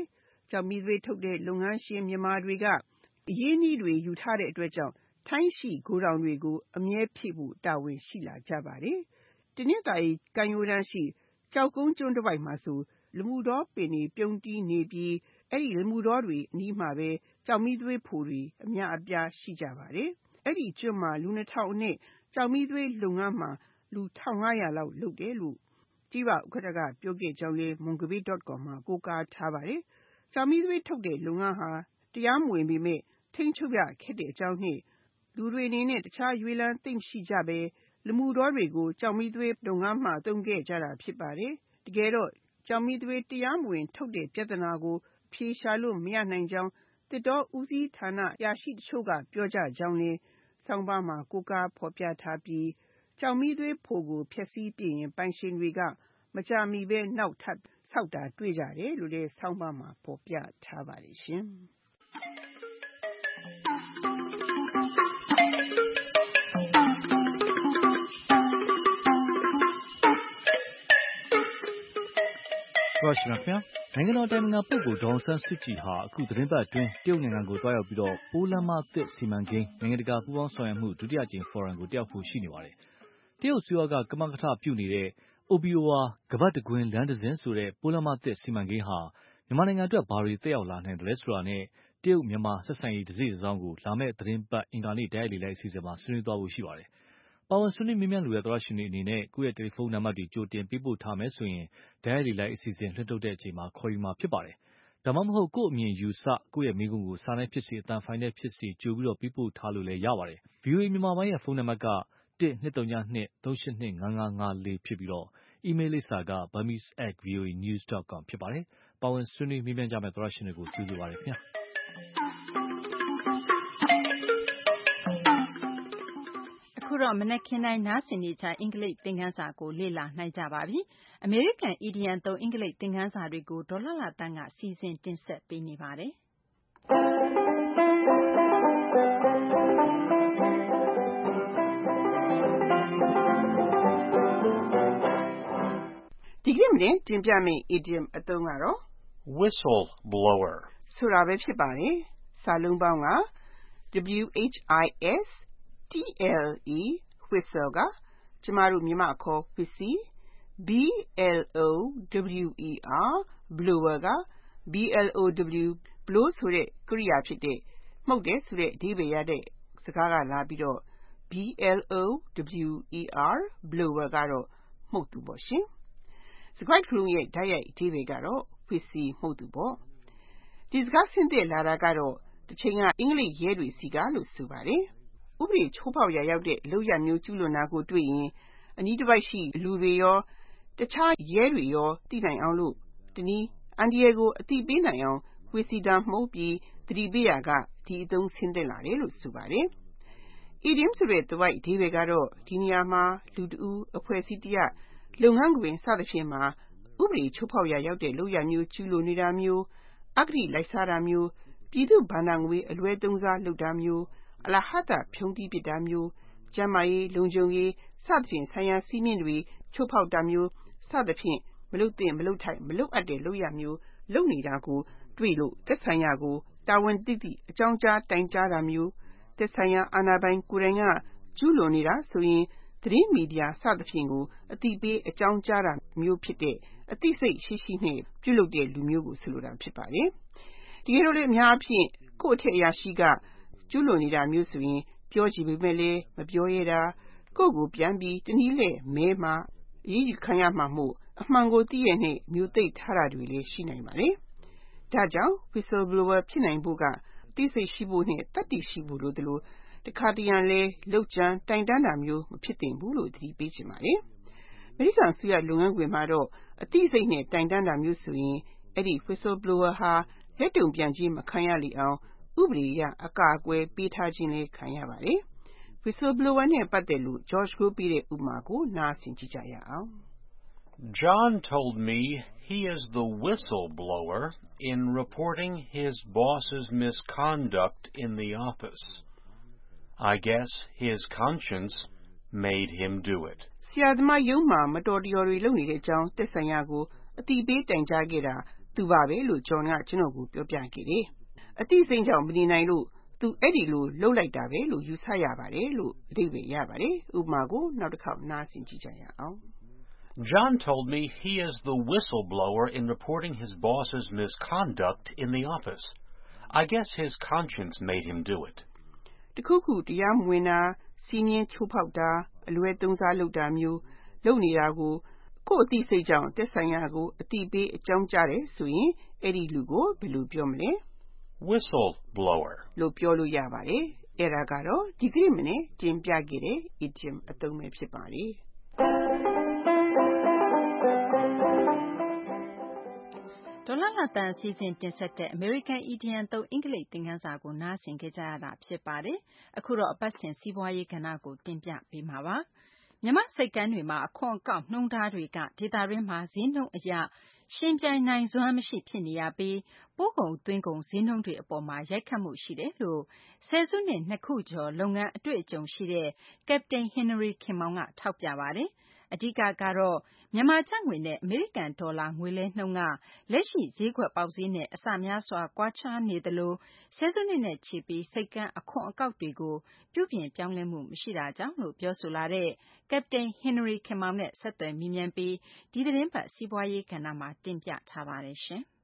ကျောက်မီးသွေးထုတ်တဲ့လုပ်ငန်းရှင်မြန်မာတွေကအရင်းအနှီးတွေယူထားတဲ့အတွက်ကြောင့်ထိုင်းရှိဂိုဒေါင်တွေကိုအမြဲဖြည့်ဖို့တာဝန်ရှိလာကြပါတယ်။တနင်္သာရီကမ်းရိုးတန်းရှိကျောက်ကုန်းကျွန်းတစ်ဝိုက်မှာဆိုလမူတောပင်တွေပြုံးတီးနေပြီးအဲ့ဒီလမူတောတွေအနီးမှာပဲကျောက်မီးသွေးဖိုတွေအများအပြားရှိကြပါတယ်။အဲ့ဒီကျွန်းမှာလူနှစ်ထောင်နဲ့ကျောက်မီးသွေးလုပ်ငန်းမှာလူတစ်ထောင်ငါးရာလောက်လုပ်တယ်လို့ကြီးပါဥက္ကဋ္ဌကပြောခဲ့ကြောင်းလေး mongabay dot com မှာကိုးကားထားပါတယ်။ကျောက်မီးသွေးထုတ်တဲ့လုပ်ငန်းဟာတရားမဝင်ပေမဲ့ထိန်းချုပ်ရခက်တဲ့အကြောင်းနဲ့လူတွေအနေနဲ့တခြားရွေးလန်းသိမ့်ရှိကြပဲလမူတောတွေကိုကြောက်မီးသွေးလုပ်ငန်းမှာတုံးခဲ့ကြတာဖြစ်ပါတယ်။တကယ်တော့ကြောက်မီးသွေးတရားမဝင်ထုတ်တဲ့ပြဿနာကိုဖြေရှာလို့မရနိုင်ကြောင်းတစ်တော်ဦးစီးဌာနရာရှိတချို့ကပြောကြကြောင်းနဲ့ဆောင်းပါးမှာကိုးကားဖော်ပြထားပြီးကြောက်မီးသွေးဖိုကိုဖျက်ဆီးပြင်ရင်ပိုင်ရှင်တွေကမကြမီပဲနောက်ထပ်ဆောက်တာတွေ့ကြတယ်လို့လည်းဆောင်းပါးမှာဖော်ပြထားပါတယ်ရှင်။
ရရှိပါခင်ဗျာနိုင်ငံတော်တိုင်ပင်ခံပုဂ္ဂိုလ်ဒေါ်အောင်ဆန်းစုကြည်ဟာအခုသတင်းပတ်အတွင်းတရုတ်နိုင်ငံကိုတွားရောက်ပြီးတော့ပိုးလမ်းမသစ်စီမံကိန်းနိုင်ငံတကာပူးပေါင်းဆောင်ရွက်မှုဒုတိယကြိမ်ဖော်ရမ်ကိုတက်ရောက်ဖို့ရှိနေပါတယ်တရုတ်အစိုးရကကမကထပြုနေတဲ့ O B O R ကမ္ဘာတကွင်းလမ်းတစ်စင်းဆိုတဲ့ပိုးလမ်းမသစ်စီမံကိန်းဟာမြန်မာနိုင်ငံအတွက်ဘာတွေတက်ရောက်လာနိုင်တယ်လဲဆိုတာနဲ့တရုတ်မြန်မာဆက်ဆံရေးတစ်စိတ်တစ်စောင်းကိုလာမယ့်သတင်းပတ်အင်္ဂါနေ့တိုက်ရိုက်လေလိုက်အစီအစဉ်မှာဆွေးနွေးသွားဖို့ရှိပါတယ်ပါဝင်ဆွေးနွေးမြင်းမြန်းလူရသောရရှင်တွေအနေနဲ့ကိုယ့်ရဲ့တယ်လီဖုန်းနံပါတ်တွေကြိုတင်ပေးပို့ထားမယ်ဆိုရင်ဒိုင်ရလီလိုက်အစီအစဉ်လွှင့်ထုတ်တဲ့အချိန်မှာခေါ်ယူမှာဖြစ်ပါတယ်။ဒါမှမဟုတ်ကိုယ့်အမြင်ယူဆကိုယ့်ရဲ့မိကုံကိုစာနဲ့ဖြစ်စေအတန်ဖိုင်နဲ့ဖြစ်စေကြိုပြီးတော့ပေးပို့ထားလို့လည်းရပါတယ်။ V O A မြန်မာပိုင်းရဲ့ဖုန်းနံပါတ်ကတစ်နှစ်သုံးနှစ်သုံးရှစ်နှစ်ငါးငါးငါးလေးဖြစ်ပြီးတော့အီးမေးလ်လိပ်စာက burmese at voanews dot com ဖြစ်ပါတယ်။ပါဝင်ဆွေးနွေးမြင်းမြန်းကြမယ့်သောရရှင်တွေကိုကျေးဇူးပါတယ်ခင်ဗျာ။
အခုတော့မနက်ခင်းတိုင်းနားဆင်နေကြအင်္ဂလိပ်သင်ခန်းစာကိုလေ့လာနိုင်ကြပါပြီ။အမေရိကန်အီဒီယံသုံးအင်္ဂလိပ်သင်ခန်းစာတွေကိုဒေါ်လှလှတန်းကစီစဉ်တင်ဆက်ပေးနေပါတယ်။
ဒီကနေ့မင်းတင်ပြမယ့် idiom အသုံးကတော့
whistle blower
ဆိုတာပဲဖြစ်ပါတယ်။စာလုံးပေါင်းက W H I S T L E whistle ကကျမတို့မြန်မာအခေါ် whiskey B L O W E R blower က B L O W blow ဆိုတဲ့ကရိယာဖြစ်တဲ့မှုတ်တယ်ဆိုတဲ့အဓိပ္ပာယ်ရတဲ့စကားကလာပြီးတော့ B L O W E R blower ကတော့မှုတ်သူပေါ့ရှင်။စကားခုလုံးရဲ့ဓာတ်ရိုက်အဓိပ္ပာယ်ကတော့ whiskey မှုတ်သူပေါ့။ဒီစကားဆင်းသက်လာတာကတော့တချိန်ကအင်္ဂလိပ်ရဲတွေစီကလို့ဆိုပါတယ်။ဥပဒေချိုးဖောက်ရာရောက်တဲ့လုပ်ရမျိုးကျူးလွန်တာကိုတွေ့ရင်အနီးတစ်ပိုက်ရှိလူတွေရောတခြားရဲတွေရောသိနိုင်အောင်လို့တနည်းအန်ဒီယေကိုအသိပေးနိုင်အောင်ဝေစီတာမှုတ်ပြီးသတိပေးရာကဒီအသုံးဆင်းသက်လာတယ်လို့ဆိုပါတယ်။ idiom ဆိုတဲ့သွိုက်အဓိပ္ပာယ်ကတော့ဒီနေရာမှာလူတဦးအဖွဲ့အစည်းတရပ်လုပ်ငန်းခွင်စသဖြင့်မှာဥပဒေချိုးဖောက်ရာရောက်တဲ့လုပ်ရမျိုးကျူးလွန်နေတာမျိုးအဂတိလိုက်စားတာမျိုးပြည်သူ့ဘဏ္ဍာငွေအလွဲသုံးစားလုပ်တာမျိုးအလဟဿဖြုံးတီးပစ်တာမျိုးကျန်းမာရေးလုံခြုံရေးစသဖြင့်ဆိုင်ရာစည်းမျဉ်းတွေချိုးဖောက်တာမျိုးစသဖြင့်မလုပ်သင့်မလုပ်ထိုက်မလုပ်အပ်တဲ့လုပ်ရမျိုးလုပ်နေတာကိုတွေ့လို့သက်ဆိုင်ရာကိုတာဝန်သိသိအကြောင်းကြားတိုင်ကြားတာမျိုးသက်ဆိုင်ရာအာဏာပိုင်ကိုယ်တိုင်ကကျူးလွန်နေတာဆိုရင်သတင်းမီဒီယာစသဖြင့်ကိုအသိပေးအကြောင်းကြားတာမျိုးဖြစ်တဲ့အသိစိတ်ရှိရှိနဲ့ပြုလုပ်တဲ့လူမျိုးကိုဆိုလိုတာဖြစ်ပါတယ်။ဒီလိုလေအများအပြားကိုယ့်အထက်အရာရှိကကျူးလွန်နေတာမျိုးဆိုရင်ပြောကြည့်ပေမဲ့လည်းမပြောရတာကိုယ့်ကိုပြန်ပြီးတနည်းလဲမဲမှာအေးအေးခံရမှာမို့အမှန်ကိုသိရတဲ့မျိုးသိထားတာတွေလည်းရှိနိုင်ပါတယ်။ဒါကြောင့် whistleblower ဖြစ်နိုင်ဖို့ကသိစိတ်ရှိဖို့နဲ့တတ်သိရှိဖို့လိုသလိုတခါတရံလဲလောက်ကျန်တိုင်တန်းတာမျိုးမဖြစ်သင့်ဘူးလို့သတိပေးချင်ပါတယ်။အမေရိကန်အစိုးရလုပ်ငန်းခွင်မှာတော့အသိစိတ်နဲ့တိုင်တန်းတာမျိုးဆိုရင်အဲ့ဒီ whistleblower ဟာလက်တုံပြန်ခြင်းမခံရလေအောင်ဥပဒေအရအကာအကွယ်ပေးထားခြင်းလည်းခံရပါတယ်။ whistleblower နဲ့ပတ်သက်လို့ George ကိုပေးတဲ့ဥပမာကိုနားဆင်ကြည့်ကြရအောင်။
John told me he is the whistleblower in reporting his boss's misconduct in the office. I guess his conscience made him do it.
ဆရာသမားယုံမှာမတော်တရော်တွေလုပ်နေတဲ့အကြောင်းသက်ဆိုင်ရာကိုအတိပေးတိုင်ကြားခဲ့တာသူပါပဲလို့ John ကကျွန်တော်ကိုပြောပြခဲ့တယ်။အသိစိတ်ကြောင့်မနေနိုင်လို့သူအဲ့ဒီလိုလှုပ်လိုက်တာပဲလို့ယူဆရပါတယ်လို့အဓိပ္ပာယ်ရပါတယ်။ဥပမာကိုနောက်တစ်ခေါက်နားဆင်ကြည့်ကြရအောင်။
John told me he is the whistleblower in reporting his boss's misconduct in the office. I guess his conscience made him do it.
တခုခုတရားမဝင်တာစီးနင်းချိုးဖောက်တာအလွဲသုံးစားလုပ်တာမျိုးလုပ်နေတာကိုကိုယ့်အသိစိတ်ကြောင့်တက်ဆိုင်ရာကိုအတိပေးအကြောင်းကြားတယ်ဆိုရင်အဲ့ဒီလူကိုဘယ်လိုပြောမလဲ
Whistleblower
လို့ပြောလို့ရပါတယ်။အဲ့ဒါကတော့ဒီကနေ့မနေ့တင်ပြခဲ့တဲ့ idiom အသုံးပဲဖြစ်ပါတယ်။
ဒေါ်လာလာတန်အစီအစဉ်တင်ဆက်တဲ့ American Idiom သုံးအင်္ဂလိပ်သင်ခန်းစာကိုနားဆင်ကြရတာဖြစ်ပါတယ်။အခုတော့အပတ်စဉ်စီးပွားရေးကဏ္ဍကိုတင်ပြပေးမှာပါ။မြန်မာစိတ်ကမ်းတွေမှာအခွန်အကောက်နှုန်းထားတွေကဒေသတွင်းမှာဈေးနှုန်းအရရှင်ပြိုင်နိုင်စွမ်းမရှိဖြစ်နေရပြီးပို့ကုန်သွင်းကုန်ဈေးနှုန်းတွေအပေါ်မှာရိုက်ခတ်မှုရှိတယ်လို့ဆယ်စုနှစ်နှစ်ခုကျော်လုပ်ငန်းအတွေ့အကြုံရှိတဲ့ Captain Henry ခင်မောင်ကထောက်ပြပါတယ်။အဓိကကတော့မြန်မာကျပ်ငွေနဲ့အမေရိကန်ဒေါ်လာငွေလဲနှုန်းကလက်ရှိဈေးကွက်ပေါက်ဈေးနဲ့အဆများစွာကွာခြားနေသလိုဆယ်စုနှစ်နဲ့ချီပြီးစိတ်ကမ်းအခွန်အကောက်တွေကိုပြုပြင်ပြောင်းလဲမှုမရှိတာကြောင့်လို့ပြောဆိုလာတဲ့ Captain Henry ခင်မောင်နဲ့ဆက်သွယ်မေးမြန်းပြီးဒီသတင်းပတ်စီးပွားရေးကဏ္ဍမှာတင်ပြထားပါတယ်ရှင်။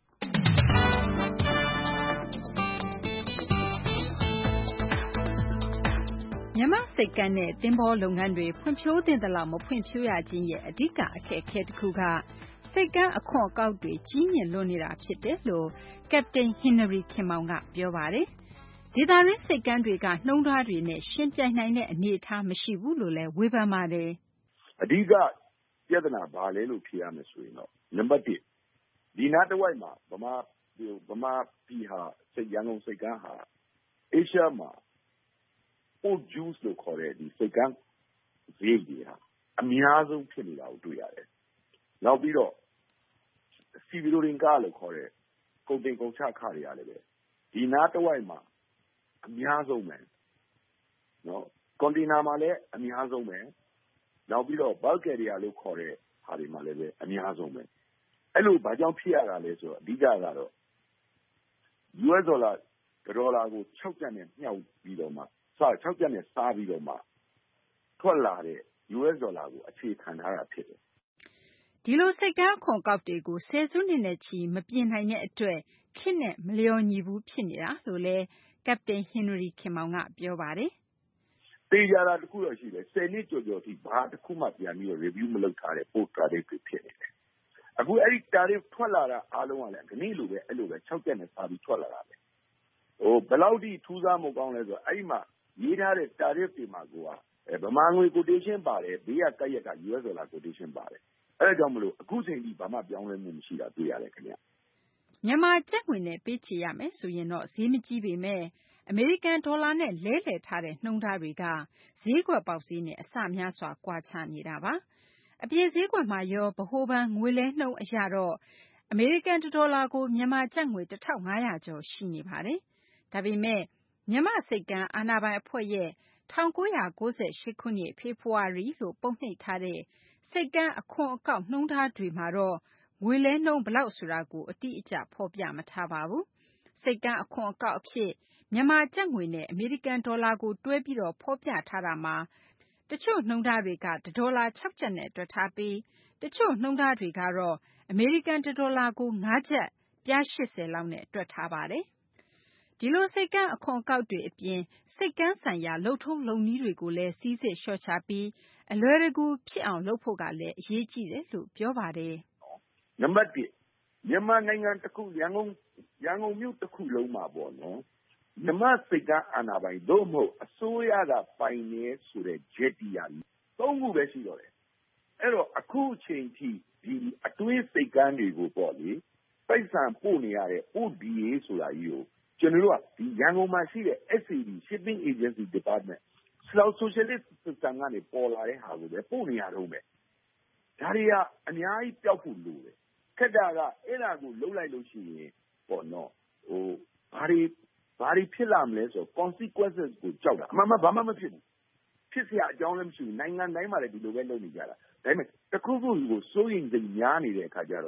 မြန်မာစိတ်ကမ်းနဲ့သင်္ဘောလုပ်ငန်းတွေဖွံ့ဖြိုးသင့်သလောက်မဖွံ့ဖြိုးရခြင်းရဲ့အဓိကအခက်အခဲတစ်ခုကစိတ်ကမ်းအခွန်အကောက်တွေကြီးမြင့်လွန်းနေတာဖြစ်တယ်လို့ Captain Henry ခင်မောင်ကပြောပါတယ်။ဒေသတွင်းစိတ်ကမ်းတွေကနှုန်းထားတွေနဲ့ရှင်းပြနိုင်တဲ့အနေအထားမရှိဘူးလို့လည်းဝေဖန်ပါတယ်
။အဓိကပြဿနာဘာလဲလို့ဖြေရမယ်ဆိုရင်တော့နံပါတ်တစ်ဒီနားတစ်ဝိုက်မှာဗမာဗမာပြည်ဟာစိတ်ရန်ကုန်စိတ်ကမ်းဟာအေရှားမှာ port dues လို့ခေါ်တဲ့ဒီစိတ်ကမ်းဈေးတွေဟာအများဆုံးဖြစ်နေတာကိုတွေ့ရတယ်။နောက်ပြီးတော့စီဗီလိုရင်ကားလို့ခေါ်တဲ့ကုန်တင်ကုန်ချခတွေရတယ်ပဲဒီနားတစ်ဝိုက်မှာအများဆုံးပဲနော်ကွန်တိန်နာမှာလည်းအများဆုံးပဲနောက်ပြီးတော့ bulk carrier လို့ခေါ်တဲ့ဟာတွေမှာလည်းပဲအများဆုံးပဲအဲ့လိုဘာကြောင့်ဖြစ်ရတာလဲဆိုတော့အဓိကကတော့ U S ဒေါ်လာဒေါ်လာကို၆ကျပ်နဲ့မြှောက်ပြီးတော့မှစ၆ကျပ်နဲ့စားပြီးတော့မှထွက်လာတဲ့ U S ဒေါ်လာကိုအခြေခံထားတာဖြစ်တယ်
ဒီလိုစိတ်ကမ်းအခွန်အကောက်တွေကိုဆယ်စုနှစ်နဲ့ချီမပြင်နိုင်တဲ့အတွက်ခေတ်နဲ့မလျော်ညီဘူးဖြစ်နေတာလို့လည်း Captain Henry ခင်မောင်ကပြောပါတယ်
။တေချာတာတစ်ခုတော့ရှိတယ်ဆယ်နှစ်ကျော်ကျော်ထိဘာတစ်ခုမှပြန်ပြီးတော့ review မလုပ်ထားတဲ့ port tariff တွေဖြစ်နေတယ်။အခုအဲ့ဒီ tariff ထွက်လာတာအားလုံးကလည်းဒီနေ့လိုပဲအဲ့လိုပဲ၆ကျပ်နဲ့စားပြီးထွက်လာတာပဲ။ဟိုဘယ်လောက်ထိထူးဆန်းမှုကောင်းလဲဆိုတော့အဲ့ဒီမှာရေးထားတဲ့ tariff တွေမှာကိုကဗမာငွေ quotation ပါတယ်ဘေးကကပ်ရက်က U S ဒေါ်လာ quotation ပါတယ်အဲ့ဒါကြောင့်မလို့အခုချိန်ထိဘာမှပြောင်းလဲမှုမရှိတာတွေ့ရတယ်ခင်ဗျ
မြန်မာကျပ်ငွေနဲ့ပေးချေရမယ်ဆိုရင်တော့ဈေးမကြီးပေမဲ့အမေရိကန်ဒေါ်လာနဲ့လဲလှယ်ထားတဲ့နှုန်းထားတွေကဈေးကွက်ပေါက်ဈေးနဲ့အဆများစွာကွာခြားနေတာပါအပြည့်ဈေးကွက်မှာရောဗဟိုဘဏ်ငွေလဲနှုန်းအရတော့အမေရိကန်ဒေါ်လာကိုမြန်မာကျပ်ငွေတစ်ထောင်ငါးရာကျော်ရှိနေပါတယ်ဒါပေမဲ့မြန်မာစိတ်ကမ်းအာဏာပိုင်အဖွဲ့ရဲ့၁၉၉၈ခုနှစ်ဖေဖော်ဝါရီလို့ပုံနှိပ်ထားတဲ့စိတ်ကမ်းအခွန်အကောက်နှုန်းထားတွေမှာတော့ငွေလဲနှုန်းဘယ်လောက်ဆိုတာကိုအတိအကျဖော်ပြမထားပါဘူး။စိတ်ကမ်းအခွန်အကောက်အဖြစ်မြန်မာကျပ်ငွေနဲ့အမေရိကန်ဒေါ်လာကိုတွဲပြီးတော့ဖော်ပြထားတာမှာတချို့နှုန်းထားတွေကဒေါ်လာ၆ကျပ်နဲ့တွက်ထားပြီးတချို့နှုန်းထားတွေကတော့အမေရိကန်ဒေါ်လာကို၅ကျပ်ပြား၈၀လောက်နဲ့တွက်ထားပါတယ်။ဒီလိုစိတ်ကမ်းအခွန်အကောက်တွေအပြင်စိတ်ကမ်းဆိုင်ရာလုပ်ထုံးလုပ်နည်းတွေကိုလည်းစီစစ်လျှော့ချပြီးအလွယ်တကူဖြစ်အောင်လုပ်ဖို့ကလည်းအရေးကြီးတယ်လို့ပြောပါတယ်
။နံပါတ်တစ်မြန်မာနိုင်ငံတစ်ခုရန်ကုန်ရန်ကုန်မြို့တစ်ခုလုံးမှာပေါ့နော်မြန်မာစိတ်ကမ်းအာဏာပိုင်တို့မဟုတ်အစိုးရကပိုင်နေဆိုတဲ့ jetty ရာသုံးခုပဲရှိတော့တယ်။အဲ့တော့အခုအချိန်ထိဒီအတွင်းစိတ်ကမ်းတွေကိုပေါ့လေပိုက်ဆံပို့နေရတဲ့ O D A ဆိုတာကြီးကိုကျွန်တော်တို့ကဒီရန်ကုန်မှာရှိတဲ့ S A D Shipping Agency Department Slow Socialist System ကနေပေါ်လာတဲ့ဟာကိုပဲပို့နေရတော့မယ်။ဒါတွေကအများကြီးပျောက်ဖို့လိုတယ်။ခက်တာကအဲ့ဒါကိုလှုပ်လိုက်လို့ရှိရင်ပေါ့နော်ဟိုဘာတွေဘာတွေဖြစ်လာမလဲဆိုတော့ consequences ကိုကြောက်တာအမှန်မှဘာမှမဖြစ်ဘူး။ဖြစ်เสียအကြောင်းလည်းမရှိဘူး။နိုင်ငံတိုင်းမှာလည်းဒီလိုပဲလုပ်နေကြတာ။ဒါပေမဲ့တစ်ခုခုကိုစိုးရိမ်စိတ်များနေတဲ့အခါကျတော့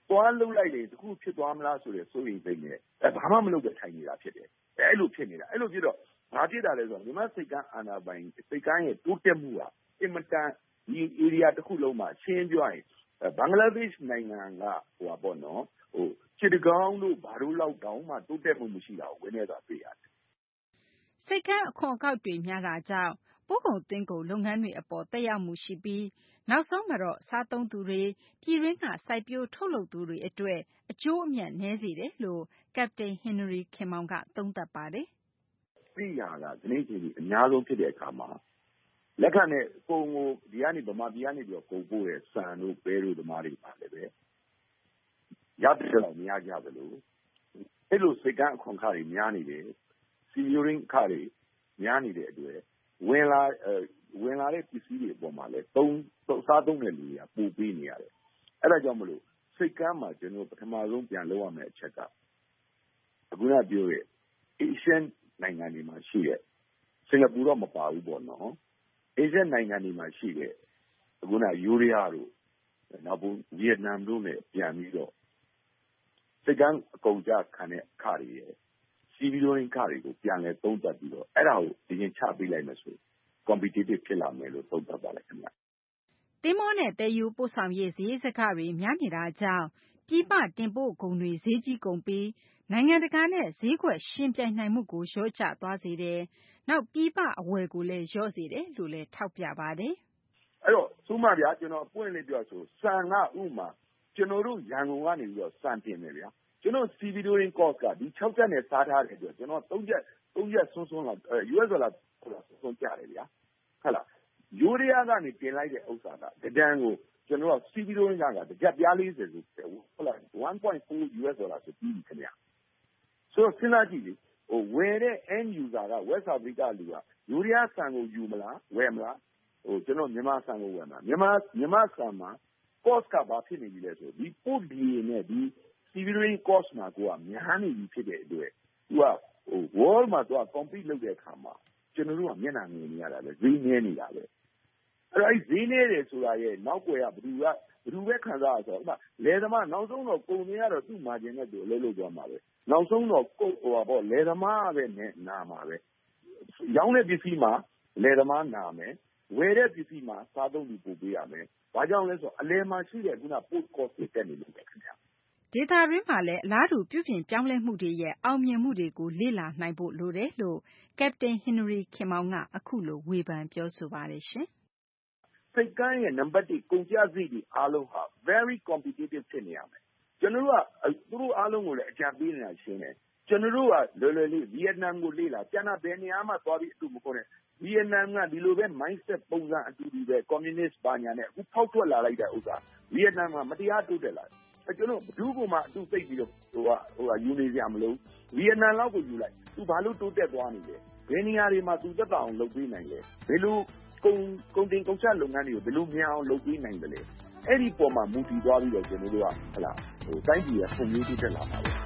သွားလှုပ်လိုက်လေတခုဖြစ်သွားမလားဆိုတဲ့စိုးရိမ်စိတ်နဲ့အဲဘာမှမလုပ်ပဲထိုင်နေတာဖြစ်တယ်အဲ့လိုဖြစ်နေတာအဲ့လိုဖြစ်တော့ဘာဖြစ်တာလဲဆိုတော့မြန်မာစိတ်ကန်းအာဏာပိုင်စိတ်ကန်းရဲ့တိုးတက်မှုကအင်မတန်ဒီ area တစ်ခုလုံးမှာရှင်းပြောရင်ဘင်္ဂလားဒေ့ရှ်နိုင်ငံကဟိုပါပေါ့နော်ဟိုခြေတကောင်းတို့ဘာလို့လောက်တောင်မှတိုးတက်မှုမရှိတာကိုဝင်းနေတာတွေ့ရတယ်
စိတ်ကန်းအခွန်အကောက်တွေများတာကြောင့်ပို့ကုန်သွင်းကုန်လုပ်ငန်းတွေအပေါ်သက်ရောက်မှုရှိပြီးနောက်ဆုံးမှာတော့စားသုံးသူတွေပြည်တွင်းကစိုက်ပျိုးထုတ်လုပ်သူတွေအတွက်အကျိုးအမြတ်နည်းစေတယ်လို့ကပတိန်ဟင်နရီခင်မောင်ကသုံးသပ်ပါတယ်
။ပြည်ရာကဒီနေ့ချိန်အများဆုံးဖြစ်တဲ့အခါမှာလက်ခံတဲ့ပုံကိုဒီကနေဗမာပြည်ကနေပြီးတော့ကုန်ပို့တဲ့စံတို့ပဲတို့ဓမားတွေပါလည်းပဲရတဲ့တော့မရကြဘူးလို့အဲ့လိုစိတ်ကန်းအခွန်ခါတွေများနေတယ်စီယိုရင်းခါတွေများနေတဲ့အတွက်ဝင်လာဝင်လာတဲ့ပစ္စည်းတွေအပေါ်မှာလည်းသုံးစားသုံးတဲ့လူတွေကပို့ပေးနေရတယ်အဲ့ဒါကြောင့်မလို့စိတ်ကန်းမှာကျွန်တော်ပထမဆုံးပြန်လုပ်ရမယ့်အချက်ကအခုနပြောရဲ့ Asian နိုင်ငံတွေမှာရှိတဲ့စင်ကာပူတော့မပါဘူးပေါ့နော် Asian နိုင်ငံတွေမှာရှိတဲ့အခုနယူရီးယားတို့နောက်ဘူးဗီယက်နမ်တို့နဲ့ပြန်ပြီးတော့စိတ်ကန်းအကုန်ကြခံတဲ့ခါတွေရဲ့စီဗီလိုရင်းခါတွေကိုပြန်လဲသုံးသပ်ပြီးတော့အဲ့ဒါကိုဒီရင်ချပေးလိုက်မယ်ဆို competitive ဖြစ်လာမယ်လို့သုံးသပ်ပါလေခင်ဗျာ
သင်းမောနဲ့တည်ယူပို့ဆောင်ရေးဈေးစကားတွေများနေတာကြောင့်ပြည်ပတင်ပို့ကုန်တွေဈေးကြီးကုန်ပြီးနိုင်ငံတကာနဲ့ဈေးကွက်ရှင်ပြိုင်နိုင်မှုကိုလျော့ကျသွားစေတယ်။နောက်ပြည်ပအဝယ်ကိုလည်းလျော့စေတယ်လို့လည်းထောက်ပြပါတယ်
။အဲ့တော့သုံးပါဗျာကျွန်တော်ပွင့်လေးပြောဆိုစံကဥမာကျွန်တော်တို့ရန်ကုန်ကနေပြီးတော့စံတင်တယ်ဗျာကျွန်တော် C V Doing cost ကဒီ၆ချက်နဲ့စားထားတဲ့အတွက်ကျွန်တော်၃ချက်၃ချက်ဆွန်းဆွန်းလာ U S ဒေါ်လာဆွန်းကြတယ်ဗျာဟုတ်လားယူရီးယားကနေတင်လိုက်တဲ့ဥစ္စာကတဒန်းကိုကျွန်တော်က C V Doing ကတကြက်ပြားလေးဆိုဟုတ်လားone point four U S ဒေါ်လာဆိုပြီးခင်ဗျာဆိုတော့စဉ်းစားကြည့်လေဟိုဝယ်တဲ့ end user က West Africa လူကယူရီးယားဆန်ကိုယူမလားဝယ်မလားဟိုကျွန်တော်မြန်မာဆန်ကိုဝယ်မှာမြန်မာမြန်မာဆန်မှာ cost ကဘာဖြစ်နေပြီလဲဆိုဒီ port ဒီနဲ့ဒီ civilian cost မှာကိုကများနေပြီဖြစ်တဲ့အတွက်သူကဟို world မှာသူက compete လုပ်တဲ့အခါမှာကျွန်တော်တို့ကမျက်နှာငယ်နေရတာပဲဈေးနည်းနေတာပဲအဲ့တော့အဲ့ဈေးနည်းတယ်ဆိုတာရဲ့နောက်ွယ်ကဘယ်သူကဘယ်သူပဲခံစားရဆိုတော့လယ်သမားနောက်ဆုံးတော့ကုန်နေရတော့သူ့ margin နဲ့သူအလုပ်လုပ်သွားမှာပဲနောက်ဆုံးတော့ကိုဟိုပါပေါ့လယ်သမားပဲနဲ့နာမှာပဲရောင်းတဲ့ပစ္စည်းမှာလယ်သမားနာမယ်ဝယ်တဲ့ပစ္စည်းမှာစားသုံးသူပို့ပေးရမယ်ဘာကြောင့်လဲဆိုတော့အလယ်မှာရှိတဲ့ခုန post cost တွေတက်နေလို့ပဲခင်ဗျာ
ဒေတာရင်းမှာလည်းအလားတူပြုပြင်ပြောင်းလဲမှုတွေရဲ့အောင်မြင်မှုတွေကိုလေ့လာနိုင်ဖို့လိုတယ်လို့ကပတိန်ဟင်နရီခင်မောင်ကအခုလိုဝေဖန်ပြောဆိုပါတယ်ရှင်
စိတ်ကန်းရဲ့နံပါတ်တစ်ကုန်ကျစရိတ်ဒီအားလုံးဟာ very competitive ဖြစ်နေရမယ်ကျွန်တော်တို့ကသူတို့အားလုံးကိုလည်းအကြံပေးနေတာရှင်းတယ်ကျွန်တော်တို့ကလွယ်လွယ်လေးဗီယက်နမ်ကိုလေ့လာကျန်တာဘယ်နေရာမှသွားပြီးအတူမခေါ်နဲ့ဗီယက်နမ်ကဒီလိုပဲ mindset ပုံစံအတူတူပဲ communist ဘာညာနဲ့အခုဖောက်ထွက်လာလိုက်တဲ့ဥစ္စာဗီယက်နမ်ကမတရားတိုးတက်လာတယ်ကျွန်တော်ဘယ်သူကမှအတူသိပြီးတော့ဟိုကဟိုကယူနေကြမလို့ဗီယက်နမ်လောက်ကိုယူလိုက်သူဘာလို့တိုးတက်သွားနေလဲဘယ်နေရာတွေမှာသူသက်သာအောင်လုပ်ပေးနိုင်လဲဘယ်လိုကုန်ကုန်တင်ကုန်ချလုပ်ငန်းတွေကိုဘယ်လိုမြန်အောင်လုပ်ပေးနိုင်တယ်လဲအဲ့ဒီပုံမှာမူတည်သွားပြီးတော့ကျွန်တော်တို့ကဟလာဟိုတိုင်းပြည်ကပုံမျိုးတိုးတက်လာမှာပဲ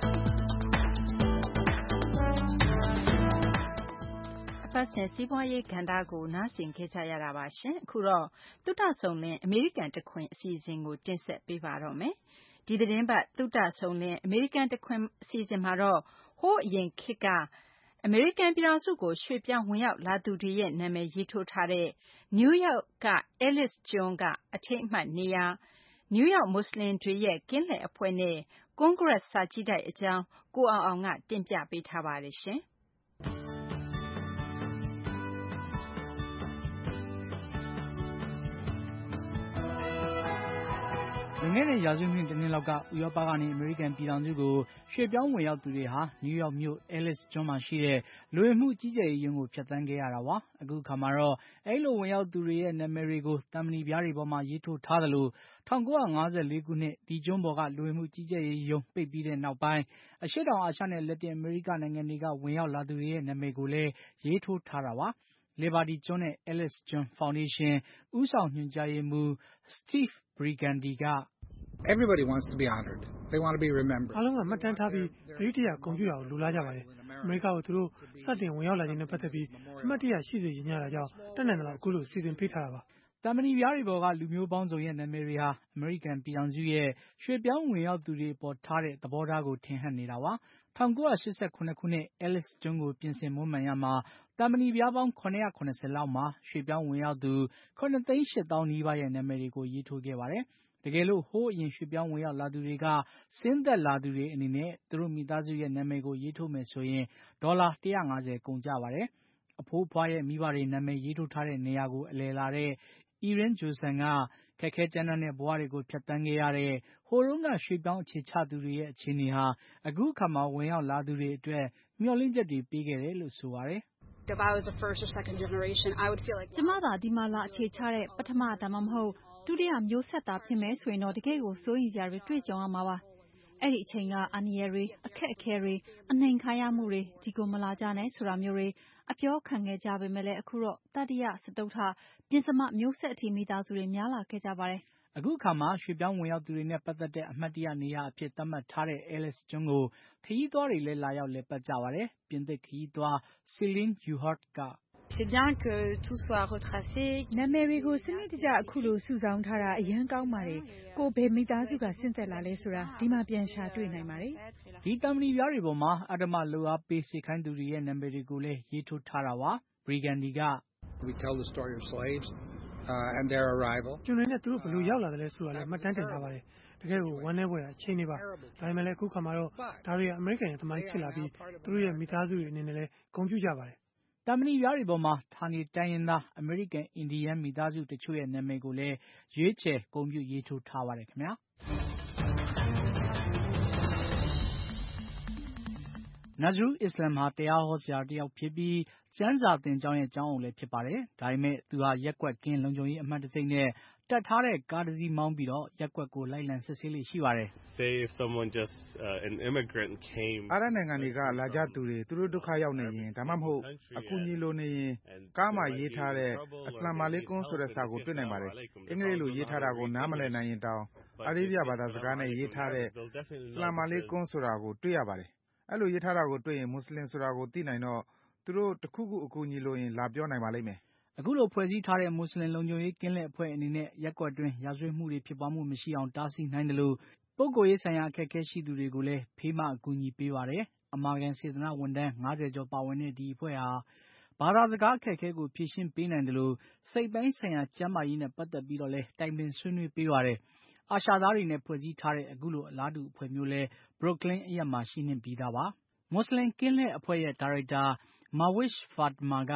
ပတ်စဉ်စီးပွားရေးကဏ္ဍကိုနားဆင်ခဲ့ကြရတာပါရှင်အခုတော့သုတဆုံလင်းအမေရိကန်တခွင်အစီအစဉ်ကိုတင်ဆက်ပေးပါတော့မယ်ဒီသတင်းပတ်သုတဆုံလင်းအမေရိကန်တခွင်အစီအစဉ်မှာတော့ဟိုးအရင်ခေတ်ကအမေရိကန်ပြည်ထောင်စုကိုရွှေ့ပြောင်းဝင်ရောက်လာသူတွေရဲ့နာမည်ရေးထိုးထားတဲ့နယူးယောက်က Ellis ကျွန်းကအထိမ်းအမှတ်နေရာနယူးယောက်မွတ်စလင်တွေရဲ့ကင်းလှည့်အဖွဲ့နဲ့ကွန်ဂရက်စာကြည့်တိုက်အကြောင်းကိုအောင်အောင်ကတင်ပြပေးထားပါတယ်ရှင်
လွန်ခဲ့တဲ့ရာစုနှစ်တစ်နှစ်လောက်ကဥရောပကနေအမေရိကန်ပြည်ထောင်စုကိုရွှေ့ပြောင်းဝင်ရောက်သူတွေဟာနယူးယောက်မြို့ Ellis ကျွန်းမှာရှိတဲ့လူဝင်မှုကြီးကြပ်ရေးရုံးကိုဖြတ်သန်းခဲ့ရတာပါအခုခါမှာတော့အဲ့လိုဝင်ရောက်သူတွေရဲ့နာမည်တွေကိုတမဏိပြားတွေပေါ်မှာရေးထိုးထားသလို၁၉၅၄ခုနှစ်ဒီကျွန်းပေါ်ကလူဝင်မှုကြီးကြပ်ရေးရုံးပိတ်ပြီးတဲ့နောက်ပိုင်းအရှေ့တောင်အာရှနဲ့လက်တင်အမေရိကနိုင်ငံတွေကဝင်ရောက်လာသူတွေရဲ့နာမည်ကိုလည်းရေးထိုးထားတာပါLiberty ကျွန်းနဲ့ Ellis ကျွန်း Foundation ဦးဆောင်ညွှန်ကြားရေးမှူး Steve Brigandy က
Everybody wants to be honored. They want to be remembered.
အားလုံးကမှတ်တမ်းထားပြီးဂရုတရားဂုဏ်ပြုတာကိုလိုလားကြပါတယ်။အမေရိကကိုသူတို့စတင်ဝင်ရောက်လာခြင်းနဲ့ပတ်သက်ပြီးအမှတ်တရရှိစေချင်ကြတာကြောင့်တတ်နိုင်တယ်လို့အခုလိုစီစဉ်ပေးထားတာပါ
တမန်နီပြားတွေပေါ်ကလူမျိုးပေါင်းစုံရဲ့နာမည်တွေဟာအမေရိကန်ပြည်ထောင်စုရဲ့ရွှေ့ပြောင်းဝင်ရောက်သူတွေပေါ်ထားတဲ့သဘောထားကိုထင်ဟပ်နေတာပါ။၁၉၈၇ ခုနှစ် Ellis ကျွန်းကိုပြင်ဆင်မွမ်းမံရမှာတမန်နီပြားပေါင်း၇၇၀လောက်မှာရွှေ့ပြောင်းဝင်ရောက်သူ၇သိန်း၈သောင်းနီးပါးရဲ့နာမည်တွေကိုရေးထိုးခဲ့ပါတယ်။တကယ်လို့ဟိုးအရင်ရွှေ့ပြောင်းဝင်ရောက်လာသူတွေကဆင်းသက်လာသူတွေအနေနဲ့သူတို့မိသားစုရဲ့နာမည်ကိုရေးထိုးမယ်ဆိုရင်ဒေါ်လာ၁၅၀ကုန်ကျပါတယ်။အဖိုးဖွားရဲ့မိဘတွေနာမည်ရေးထိုးထားတဲ့နေရာကိုအလည်လာတဲ့ Erin Johnson ကခက်ခဲကြမ်းတမ်းတဲ့ဘဝတွေကိုဖြတ်သန်းခဲ့ရတဲ့ဟိုတုန်းကရွှေ့ပြောင်းအခြေချသူတွေရဲ့အခြေအနေဟာအခုအခါမှာဝင်ရောက်လာသူတွေအတွက်မျှော်လင့်ချက်တွေပေးခဲ့တယ်လို့ဆိုပါတယ်။
If I was a first or second generation, I would feel like
ကျမသာဒီမှာလာအခြေချတဲ့ပထမဒါမှမဟုတ်ဒုတိယမျိုးဆက်သားဖြစ်မယ်ဆိုရင်တော့တကယ်ကိုစိုးရိမ်စရာတွေတွေ့ကြုံရမှာပါ။အဲ့ဒီအချိန်ကအန္တရာယ်တွေအခက်အခဲတွေအနှိမ်ခံရမှုတွေဒီကိုမလာကြနဲ့ဆိုတာမျိုးတွေအပြောခံခဲ့ကြပေမဲ့လည်းအခုတော့တတိယစတုထပြင်စမမျိုးဆက်အထိမိသားစုတွေများလာခဲ့ကြပါတယ်
။အခုအခါမှာရွှေ့ပြောင်းဝင်ရောက်သူတွေနဲ့ပတ်သက်တဲ့အမှတ်တရနေရာအဖြစ်သတ်မှတ်ထားတဲ့ Ellis ကျွန်းကိုခရီးသွားတွေလည်းလာရောက်လည်ပတ်ကြပါတယ်။ပြင်သစ်ခရီးသွား Céline Juhard က
C'est bien que tout soit retracé
နာမည်တွေကိုစနစ်တကျအခုလိုစုဆောင်းထားတာအရန်ကောင်းပါတယ်ကိုဘယ်မိသားစုကဆင့်သက်လာလဲဆိုတာဒီမှာပြန်ရှာတွေ့နိုင်ပါတယ်
ဒီတမန်နီပြားတွေပေါ်မှာအတ္တမလိုအားပေးစေခိုင်းသူတွေရဲ့နာမည်တွေကိုလည်းရေးထိုးထားတာပါ Brigandy က
We tell the story of slaves uh, and their arrival
ကျွန်တော်နဲ့သူတို့ဘယ်လိုရောက်လာတယ်လဲဆိုတာလည်းမှတ်တမ်းတင်ထားပါတယ်တကယ်ကိုဝမ်းနည်းဖွယ်အချိန်တွေပါဒါပေမဲ့လည်းအခုခါမှာတော့ဒါတွေကအမေရိကန်ရဲ့သမိုင်းဖြစ်လာပြီးသူတို့ရဲ့မိသားစုတွေအနေနဲ့လည်းဂုဏ်ပြုကြပါတယ်
တမန်နီပြားတွေပေါ်မှာဌာနေတိုင်းရင်းသားအမေရိကန်အင်ဒီယန်မိသားစုတချို့ရဲ့နာမည်ကိုလည်းရွေးချယ်ဂုဏ်ပြုရေးထိုးထားပါတယ်ခင်ဗျာနဇရူအစ္စလမ်ဟာတရားဟောဆရာတယောက်ဖြစ်ပြီးကျမ်းစာသင်ကျောင်းရဲ့ကျောင်းအုပ်လည်းဖြစ်ပါတယ်။ဒါပေမဲ့သူဟာရက်ကွက်ကင်းလုံခြုံရေးအမှတ်တံဆိပ်နဲ့တက်ထားတဲ့ကားတစ်စီးမောင်းပြီးတော့ရက်ကွက်ကိုလိုက်လံစစ်ဆေးလေးရှိပါတယ်။
Say if someone just uh, an immigrant came
အားရနိုင်ငံတွေကလာကြသူတွေသူတို့ဒုက္ခရောက်နေရင်ဒါမှမဟုတ်အကူအညီလိုနေရင်ကားမှာရေးထားတဲ့အစ္စလာမ်မာလိကွန်းဆိုတဲ့စာကိုတွေ့နိုင်ပါတယ်။အင်္ဂလိပ်လိုရေးထားတာကိုနားမလည်နိုင်ရင်တောင်အာရေဗျဘာသာစကားနဲ့ရေးထားတဲ့အစ္စလာမ်မာလိကွန်းဆိုတာကိုတွေ့ရပါတယ်။အဲ့လိုရေးထားတာကိုတွေ့ရင်မွတ်စလင်ဆိုတာကိုသိနိုင်တော့သူတို့တခုခုအကူအညီလိုရင်လာပြောနိုင်ပါလိမ့်မယ်
။အခုလိုဖွဲ့စည်းထားတဲ့မွတ်စလင်လုံခြုံရေးကင်းလက်အဖွဲ့အနေနဲ့ရက်ကွက်တွင်ရာဇဝတ်မှုတွေဖြစ်ပွားမှုမရှိအောင်တားဆီးနိုင်တယ်လို့ပုဂ္ဂိုလ်ရေးဆိုင်ရာအခက်အခဲရှိသူတွေကိုလည်းဖေးမအကူအညီပေးပါတယ်။အမာခံစေတနာဝန်ထမ်း၅၀ကျော်ပါဝင်တဲ့ဒီအဖွဲ့ဟာဘာသာစကားအခက်အခဲကိုဖြေရှင်းပေးနိုင်တယ်လို့စိတ်ပိုင်းဆိုင်ရာကျန်းမာရေးနဲ့ပတ်သက်ပြီးတော့လည်းတိုင်ပင်ဆွေးနွေးပေးပါတယ်။အာရှသားတွေနဲ့ဖွဲ့စည်းထားတဲ့အခုလိုအလားတူအဖွဲ့မျိုးလဲ Brooklyn အရက်မှာရှိနှင့်ပြီးသားပါ။မွတ်စလင်ကင်းလက်အဖွဲ့ရဲ့ဒါရိုက်တာ Mawish Fatima က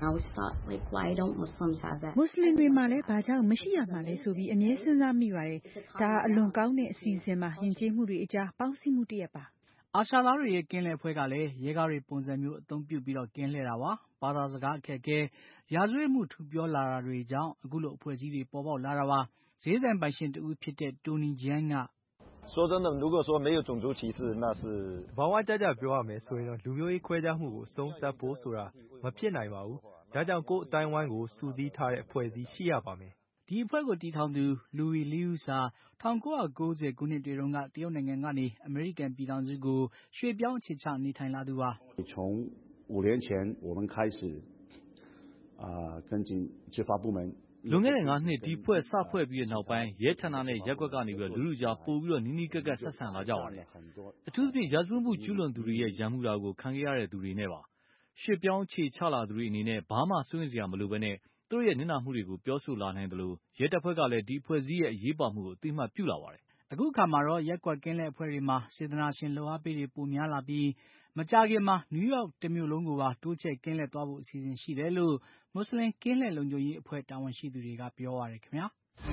မွတ်စလင်တွေမှာလည်းဘာကြောင့်မရှိရမှာလဲဆိုပြီးအမြဲစဉ်းစားမိပါတယ်။ဒါအလွန်ကောင်းတဲ့အစီအစဉ်မှာယဉ်ကျေးမှုတွေအကြားပေါင်းစည်းမှုတရက်ပါ
။အာရှသားတွေရဲ့ကင်းလှည့်အဖွဲ့ကလည်းရဲကားတွေပုံစံမျိုးအသုံးပြုပြီးတော့ကင်းလှည့်တာပါ။ဘာသာစကားအခက်အခဲရာဇဝတ်မှုထူပြောလာတာတွေကြောင့်အခုလိုအဖွဲ့အစည်းတွေပေါ်ပေါက်လာတာပါ။ဈေးဆိုင်ပိုင်ရှင်တဦးဖြစ်တဲ့ Tony Jiang က
说真的，如果说没有种族歧视，那是
ဘာဝကြကြပြောရမယ်ဆိုရင်တော့လူမျိုးရေးခွဲခြားမှုကိုအဆုံးသတ်ဖို့ဆိုတာမဖြစ်နိုင်ပါဘူး။ဒါကြောင့်ကိုယ်အတိုင်းဝိုင်းကိုစုစည်းထားတဲ့အဖွဲ့အစည်းရှိရပါမယ်
။ဒီအဖွဲ့ကိုတည်ထောင်သူ Louis Liu စာ၁၉၉၀ခုနှစ်တွေတုန်းကတရုတ်နိုင်ငံကနေအမေရိကန်ပြည်ထောင်စုကိုရွှေ့ပြောင်းအခြေချနေထိုင်လာသူပါ
။从五年前我们开始啊跟进执法部门
လွန်ခဲ့တဲ့ငါးနှစ်ဒီဖွဲ့စဖွဲ့ပြီးတဲ့နောက်ပိုင်းရဲဌာနနဲ့ရက်ကွက်ကနေပြီးလူလူကြားပို့ပြီးတော့နီးနီးကပ်ကပ်ဆက်ဆံလာကြပါတယ်။အထူးသဖြင့်ရာဇဝတ်မှုကျူးလွန်သူတွေရဲ့ရန်မှုတာကိုခံခဲ့ရတဲ့သူတွေနဲ့ပါ။ရွှေ့ပြောင်းခြေချလာသူတွေအနေနဲ့ဘာမှစိုးရိမ်စရာမလိုဘဲနဲ့သူတို့ရဲ့နစ်နာမှုတွေကိုပြောဆိုလာနိုင်တယ်လို့ရဲတပ်ဖွဲ့ကလည်းဒီအဖွဲ့အစည်းရဲ့အရေးပါမှုကိုအသိအမှတ်ပြုလာပါတယ်
။အခုအခါမှာတော့ရက်ကွက်ကင်းလက်အဖွဲ့တွေမှာစေတနာရှင်လှူအားပေးတွေပိုများလာပြီးမကြာခင်မှာနယူးယောက်တမြို့လုံးကိုပါတိုးချဲ့ကင်းလှည့်သွားဖို့အစီအစဉ်ရှိတယ်လို့မွတ်စလင်ကင်းလှည့်လုံခြုံရေးအဖွဲ့တာဝန်ရှိသူတွေကပြောပါတယ်ခင်ဗျာ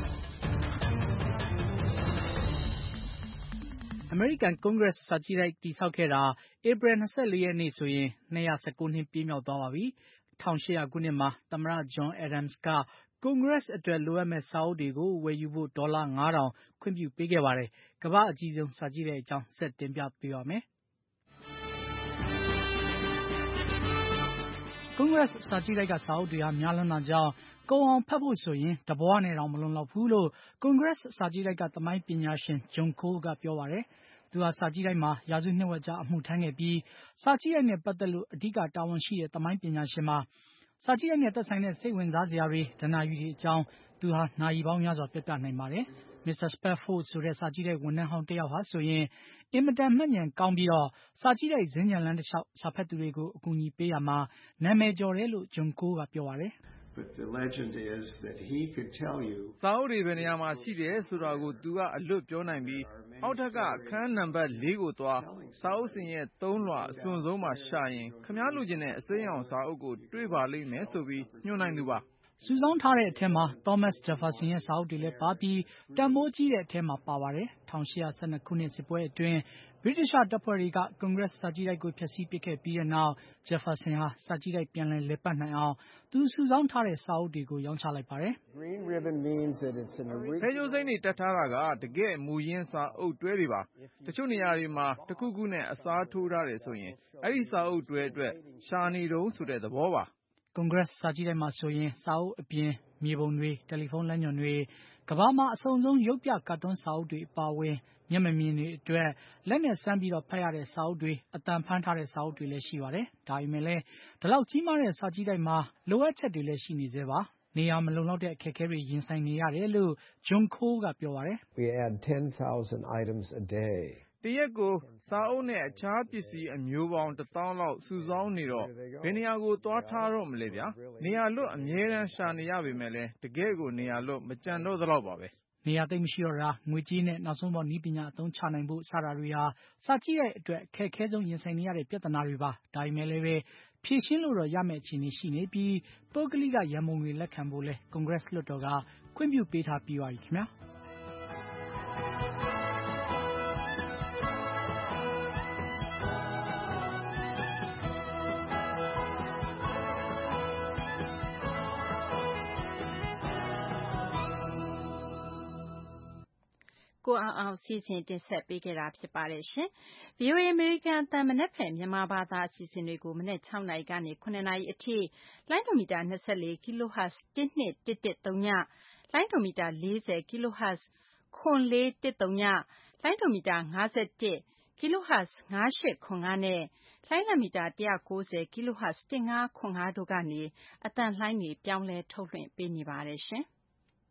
အမေရိကန်ကွန်ဂရက်စာကြည့်တိုက်တည်ဆောက်ခဲ့တာဧပြီ၂၄ရက်နေ့ဆိုရင်၂၁၉နှစ်ပြည့်မြောက်သွားပါပြီ၁၈၀၀ခုနှစ်မှာသမ္မတ John Adams ကကွန်ဂရက်အတွက်လိုအပ်မဲ့စာအုပ်တွေကိုဝယ်ယူဖို့ဒေါ်လာငါးထောင်ခွင့်ပြုပေးခဲ့ပါတယ်ကမ္ဘာအကြီးဆုံးစာကြည့်တဲ့အကြောင်းဆက်တင်ပြပေးပါမယ်ကွန်ဂရက်စာကြည့်တိုက်ကစာအုပ်တွေဟာများလွန်းတာကြောင့်ကုန်အောင်ဖတ်ဖို့ဆိုရင်တဘွားနဲ့တော့မလုံလောက်ဘူးလို့ကွန်ဂရက်စာကြည့်တိုက်ကသမိုင်းပညာရှင် John Cole ကပြောပါတယ်။သူဟာစာကြည့်တိုက်မှာရာစုနှစ်ဝက်ကြာအမှုထမ်းခဲ့ပြီးစာကြည့်တိုက်နဲ့ပတ်သက်လို့အဓိကတာဝန်ရှိတဲ့သမိုင်းပညာရှင်မှာစာကြည့်တိုက်နဲ့သက်ဆိုင်တဲ့စိတ်ဝင်စားစရာတွေဒဏ္ဍာရီတွေအကြောင်းသူဟာနာရီပေါင်းများစွာပြပြနိုင်ပါတယ်။ မစ္စတာ Spafford ဆိုတဲ့စာကြည့်တဲ့ဝန်ထမ်းဟောင်းတယောက်ဟာဆိုရင်အင်မတန်မှတ်ဉာဏ်ကောင်းပြီးတော့စာကြည့်တဲ့ဇင်းကြံလန်းတစ်လျှောက်စာဖတ်သူတွေကိုအကူအညီပေးရမှာနာမည်ကျော်တယ်လို့ John Cole ကပြောပါတယ်။
But the legend is that he could tell you
စာအုပ်တွေဘယ်နေရာမှာရှိတယ်ဆိုတာကိုသူကအလွတ်ပြောနိုင်ပြီးအောက်ထက်ကအခန်းနံပါတ်၄ကိုသွားစာအုပ်စဉ်ရဲ့သုံးလွှာအစွန်ဆုံးမှာရှာရင်ခမားလူချင်းတဲ့အစိမ်းအောင်စာအုပ်ကိုတွေ့ပါလိမ့်မယ်ဆိုပြီးညွှန်နိုင်သူပါ
စုဆောင်းထားတဲ့အထက်မှာ Thomas Jefferson ရဲ့စာအုပ်တွေလည်းပါပြီးတန်မိုးကြီးတဲ့အထက်မှာပါပါတယ်။၁၈၁၂ခုနှစ်စစ်ပွဲအတွင်းဗြိတိရှတပ်ဖွဲ့တွေကကွန်ဂရက်စာကြည့်တိုက်ကိုဖျက်ဆီးပစ်ခဲ့ပြီးတဲ့နောက် Jefferson ဟာစာကြည့်တိုက်ပြန်လည်လည်ပတ်နိုင်အောင်သူစုဆောင်းထားတဲ့စာအုပ်တွေကိုရောင်းချလိုက်ပါတယ်။
Green ribbon means that it's an original
ဖဲကြိုးစိမ့်တွေတက်ထားတာကတကယ်မူရင်းစာအုပ်တွဲတွေပါတချို့နေရာတွေမှာတခုခုနဲ့အစားထိုးထားတယ်ဆိုရင်အဲ့ဒီစာအုပ်တွဲအတွက်ရှာနေတုံးဆိုတဲ့သဘောပါ
ကွန်ဂရက်စာကြည့်တိုက်မှာဆိုရင်စာအုပ်အပြင်မြေပုံတွေတယ်လီဖုန်းလမ်းညွှန်တွေကမ္ဘာမှာအစုံဆုံးရုပ်ပြကာတွန်းစာအုပ်တွေအပါအဝင်မျက်မမြင်တွေအတွက်လက်နဲ့စမ်းပြီးတော့ဖတ်ရတဲ့စာအုပ်တွေအတန်ဖန်းထားတဲ့စာအုပ်တွေလည်းရှိပါတယ်ဒါပေမဲ့လည်းဒီလောက်ကြီးမားတဲ့စာကြည့်တိုက်မှာလိုအပ်ချက်တွေလည်းရှိနေသေးပါနေရာမလုံလောက်တဲ့အခက်အခဲတွေရင်ဆိုင်နေရတယ်လို့ John Cole ကပြောပါတယ်
We add ten thousand items a day
တရက်ကိုစာအုပ်နဲ့အခြားပစ္စည်းအမျိုးပေါင်းတစ်သောင်းလောက်စုဆောင်းနေတော့ဘယ်နေရာကိုသွားထားတော့မလဲဗျာနေရာလွတ်အမြဲတမ်းရှာနေရပေမဲ့လည်းတကယ်ကိုနေရာလွတ်မကြံတော့သလောက်ပါပဲ
နေရာသိမ့်မရှိတော့တာငွေကြေးနဲ့နောက်ဆုံးပေါ်နည်းပညာအသုံးချနိုင်ဖို့စတာတွေဟာစာကြည့်တဲ့အတွက်အခက်အခဲဆုံးရင်ဆိုင်နေရတဲ့ပြဿနာတွေပါဒါပေမဲ့လည်းပဲဖြေရှင်းလို့တော့ရမယ့်အခြေအနေရှိနေပြီးပုဂ္ဂလိကရန်ပုံတွေလက်ခံဖို့လဲကွန်ဂရက်လွှတ်တော်ကခွင့်ပြုပေးထားပြီးပါပြီခင်ဗျာ
ကိုအောင်အောင်စီစဉ်တင်ဆက်ပေးခဲ့တာဖြစ်ပါတယ်ရှင်။ V O A အမေရိကန်အသံမနက်ဖြန်မြန်မာဘာသာအစီအစဉ်တွေကိုမနေ့၆နာရီကနေခုနှစ်နာရီအထိလိုင်းဒိုမီတာ၂၄ kHz တစ်နှစ်တစ်တစ်သုံးညလိုင်းဒိုမီတာ၄၀ kHz ခွန်လေးတစ်သုံးညလိုင်းဒိုမီတာ၅၁ kHz ၅၈ခွန်၅နဲ့လိုင်းလံမီတာ၁၉၀ kHz ၁၅ခွန်၅တို့ကနေအသံလှိုင်းတွေပြောင်းလဲထုတ်လွှင့်ပေးနေပါတယ်ရှင်။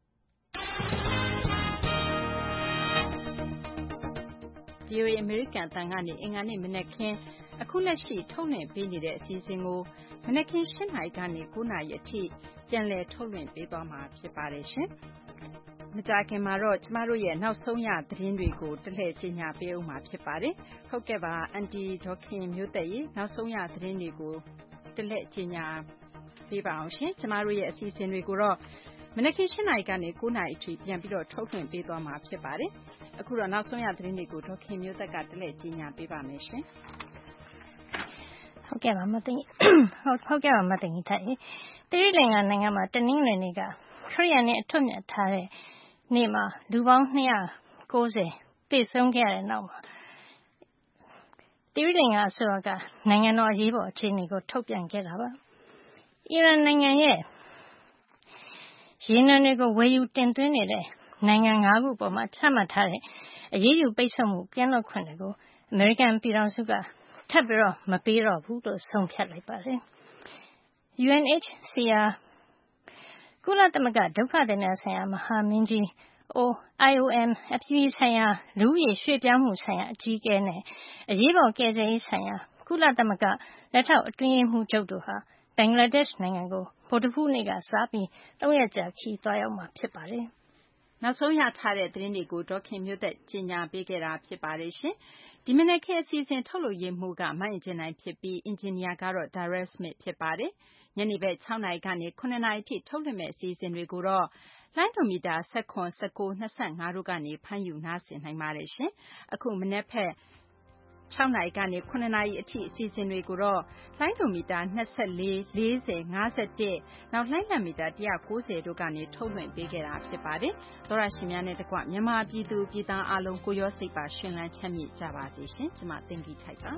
V O A အမေရိကန်အသံကနေအင်္ဂါနေ့မနက်ခင်းအခုလက်ရှိထုတ်လွှင့်ပေးနေတဲ့အစီအစဉ်ကိုမနက်ခင်း၈နာရီကနေ၉နာရီအထိပြန်လည်ထုတ်လွှင့်ပေးသွားမှာဖြစ်ပါတယ်ရှင်။မကြာခင်မှာတော့ကျမတို့ရဲ့နောက်ဆုံးရသတင်းတွေကိုတလှည့်ကြေညာပေးဦးမှာဖြစ်ပါတယ်။ဟုတ်ကဲ့ပါအန်တီဒေါ်ခင်မျိုးသက်ရေနောက်ဆုံးရသတင်းတွေကိုတလှည့်ကြေညာပေးပါအောင်ရှင်။ကျမတို့ရဲ့အစီအစဉ်တွေကိုတော့မနက်ခင်း၈နာရီကနေ၉နာရီအထိပြန်ပြီးတော့ထုတ်လွှင့်ပေးသွားမှာဖြစ်ပါတယ်။အခုတော့နောက်ဆုံးရသတင်းတွေကိုဒေါ်ခင်မျိုးသက်ကတလဲကြီးညာပေးပါမယ်ရှင်
။ဟုတ်ကဲ့ပါမသိဟုတ်ဟုတ်ကဲ့ပါမသိထိုင်။တိရိလင်္ကာနိုင်ငံမှာတနင်္ဂနွေနေ့ကခရီးရန်နဲ့အထွတ်မြတ်ထားတဲ့နေ့မှာလူပေါင်း၂၉၀သေဆုံးခဲ့ရတဲ့နောက်မှာတိရိလင်္ကာအစိုးရကနိုင်ငံတော်အရေးပေါ်အခြေအနေကိုထုတ်ပြန်ခဲ့တာပါ။အီရန်နိုင်ငံရဲ့ရေနံတွေကိုဝယ်ယူတင်သွင်းနေတဲ့နိုင်ငံ၅ခုပေါ်မှာချမှတ်ထားတဲ့အရေးယူပိတ်ဆို့မှုကင်းလွတ်ခွင့်တွေကိုအမေရိကန်ပြည်ထောင်စုကထပ်ပြီးတော့မပေးတော့ဘူးလို့ဆုံးဖြတ်လိုက်ပါတယ်။ U N H C R ကုလသမဂ္ဂဒုက္ခသည်များဆိုင်ရာမဟာမင်းကြီး I O M အပြည်ပြည်ဆိုင်ရာလူဦးရေရွှေ့ပြောင်းမှုဆိုင်ရာအကြီးအကဲနဲ့အရေးပေါ်ကယ်ဆယ်ရေးဆိုင်ရာကုလသမဂ္ဂလက်ထောက်အတွင်းရေးမှူးချုပ်တို့ဟာဘင်္ဂလားဒေ့ရှ်နိုင်ငံကိုဗုဒ္ဓဟူးနေ့ကစပြီး၃ရက်ကြာခရီးသွားရောက်မှာဖြစ်ပါတယ်
။နောက်ဆုံးရထားတဲ့သတင်းတွေကိုဒေါ်ခင်မျိုးသက်ကြီးညာပေးခဲ့တာဖြစ်ပါတယ်ရှင်။ဒီမနက်ခင်းအစီအစဉ်ထုတ်လို့ရမှုကမိုင်းအကျဉ်းနိုင်ဖြစ်ပြီးအင်ဂျင်နီယာကတော့ Darius Smith ဖြစ်ပါတယ်။ညနေဘက်၆နာရီကနေခုနှစ်နာရီအထိထုတ်လွှင့်မဲ့အစီအစဉ်တွေကိုတော့လိုင်းဒိုမီတာ၁၇ ၁၉ ၂၅တို့ကနေဖမ်းယူနားဆင်နိုင်ပါတယ်ရှင်။အခုမနေ့ဖက်၆နာရီကနေခုနှစ်နာရီအထိအစီအစဉ်တွေကိုတော့လိုင်းဒိုမီတာ၂၄ ၄၀ ၅၁နောက်လိုင်းလံမီတာ၁၉၀တို့ကနေထုတ်လွှင့်ပေးခဲ့တာဖြစ်ပါတယ်။သောရရှင်များနဲ့တကွမြန်မာပြည်သူပြည်သားအလုံးကိုရောစိတ်ပါရှင်လန်းချမ်းမြေ့ကြပါစေရှင်။ကျွန်မသိင်္ဂီထိုက်ပါ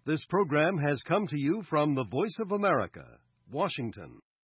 This program has come to you from the Voice of America, Washington.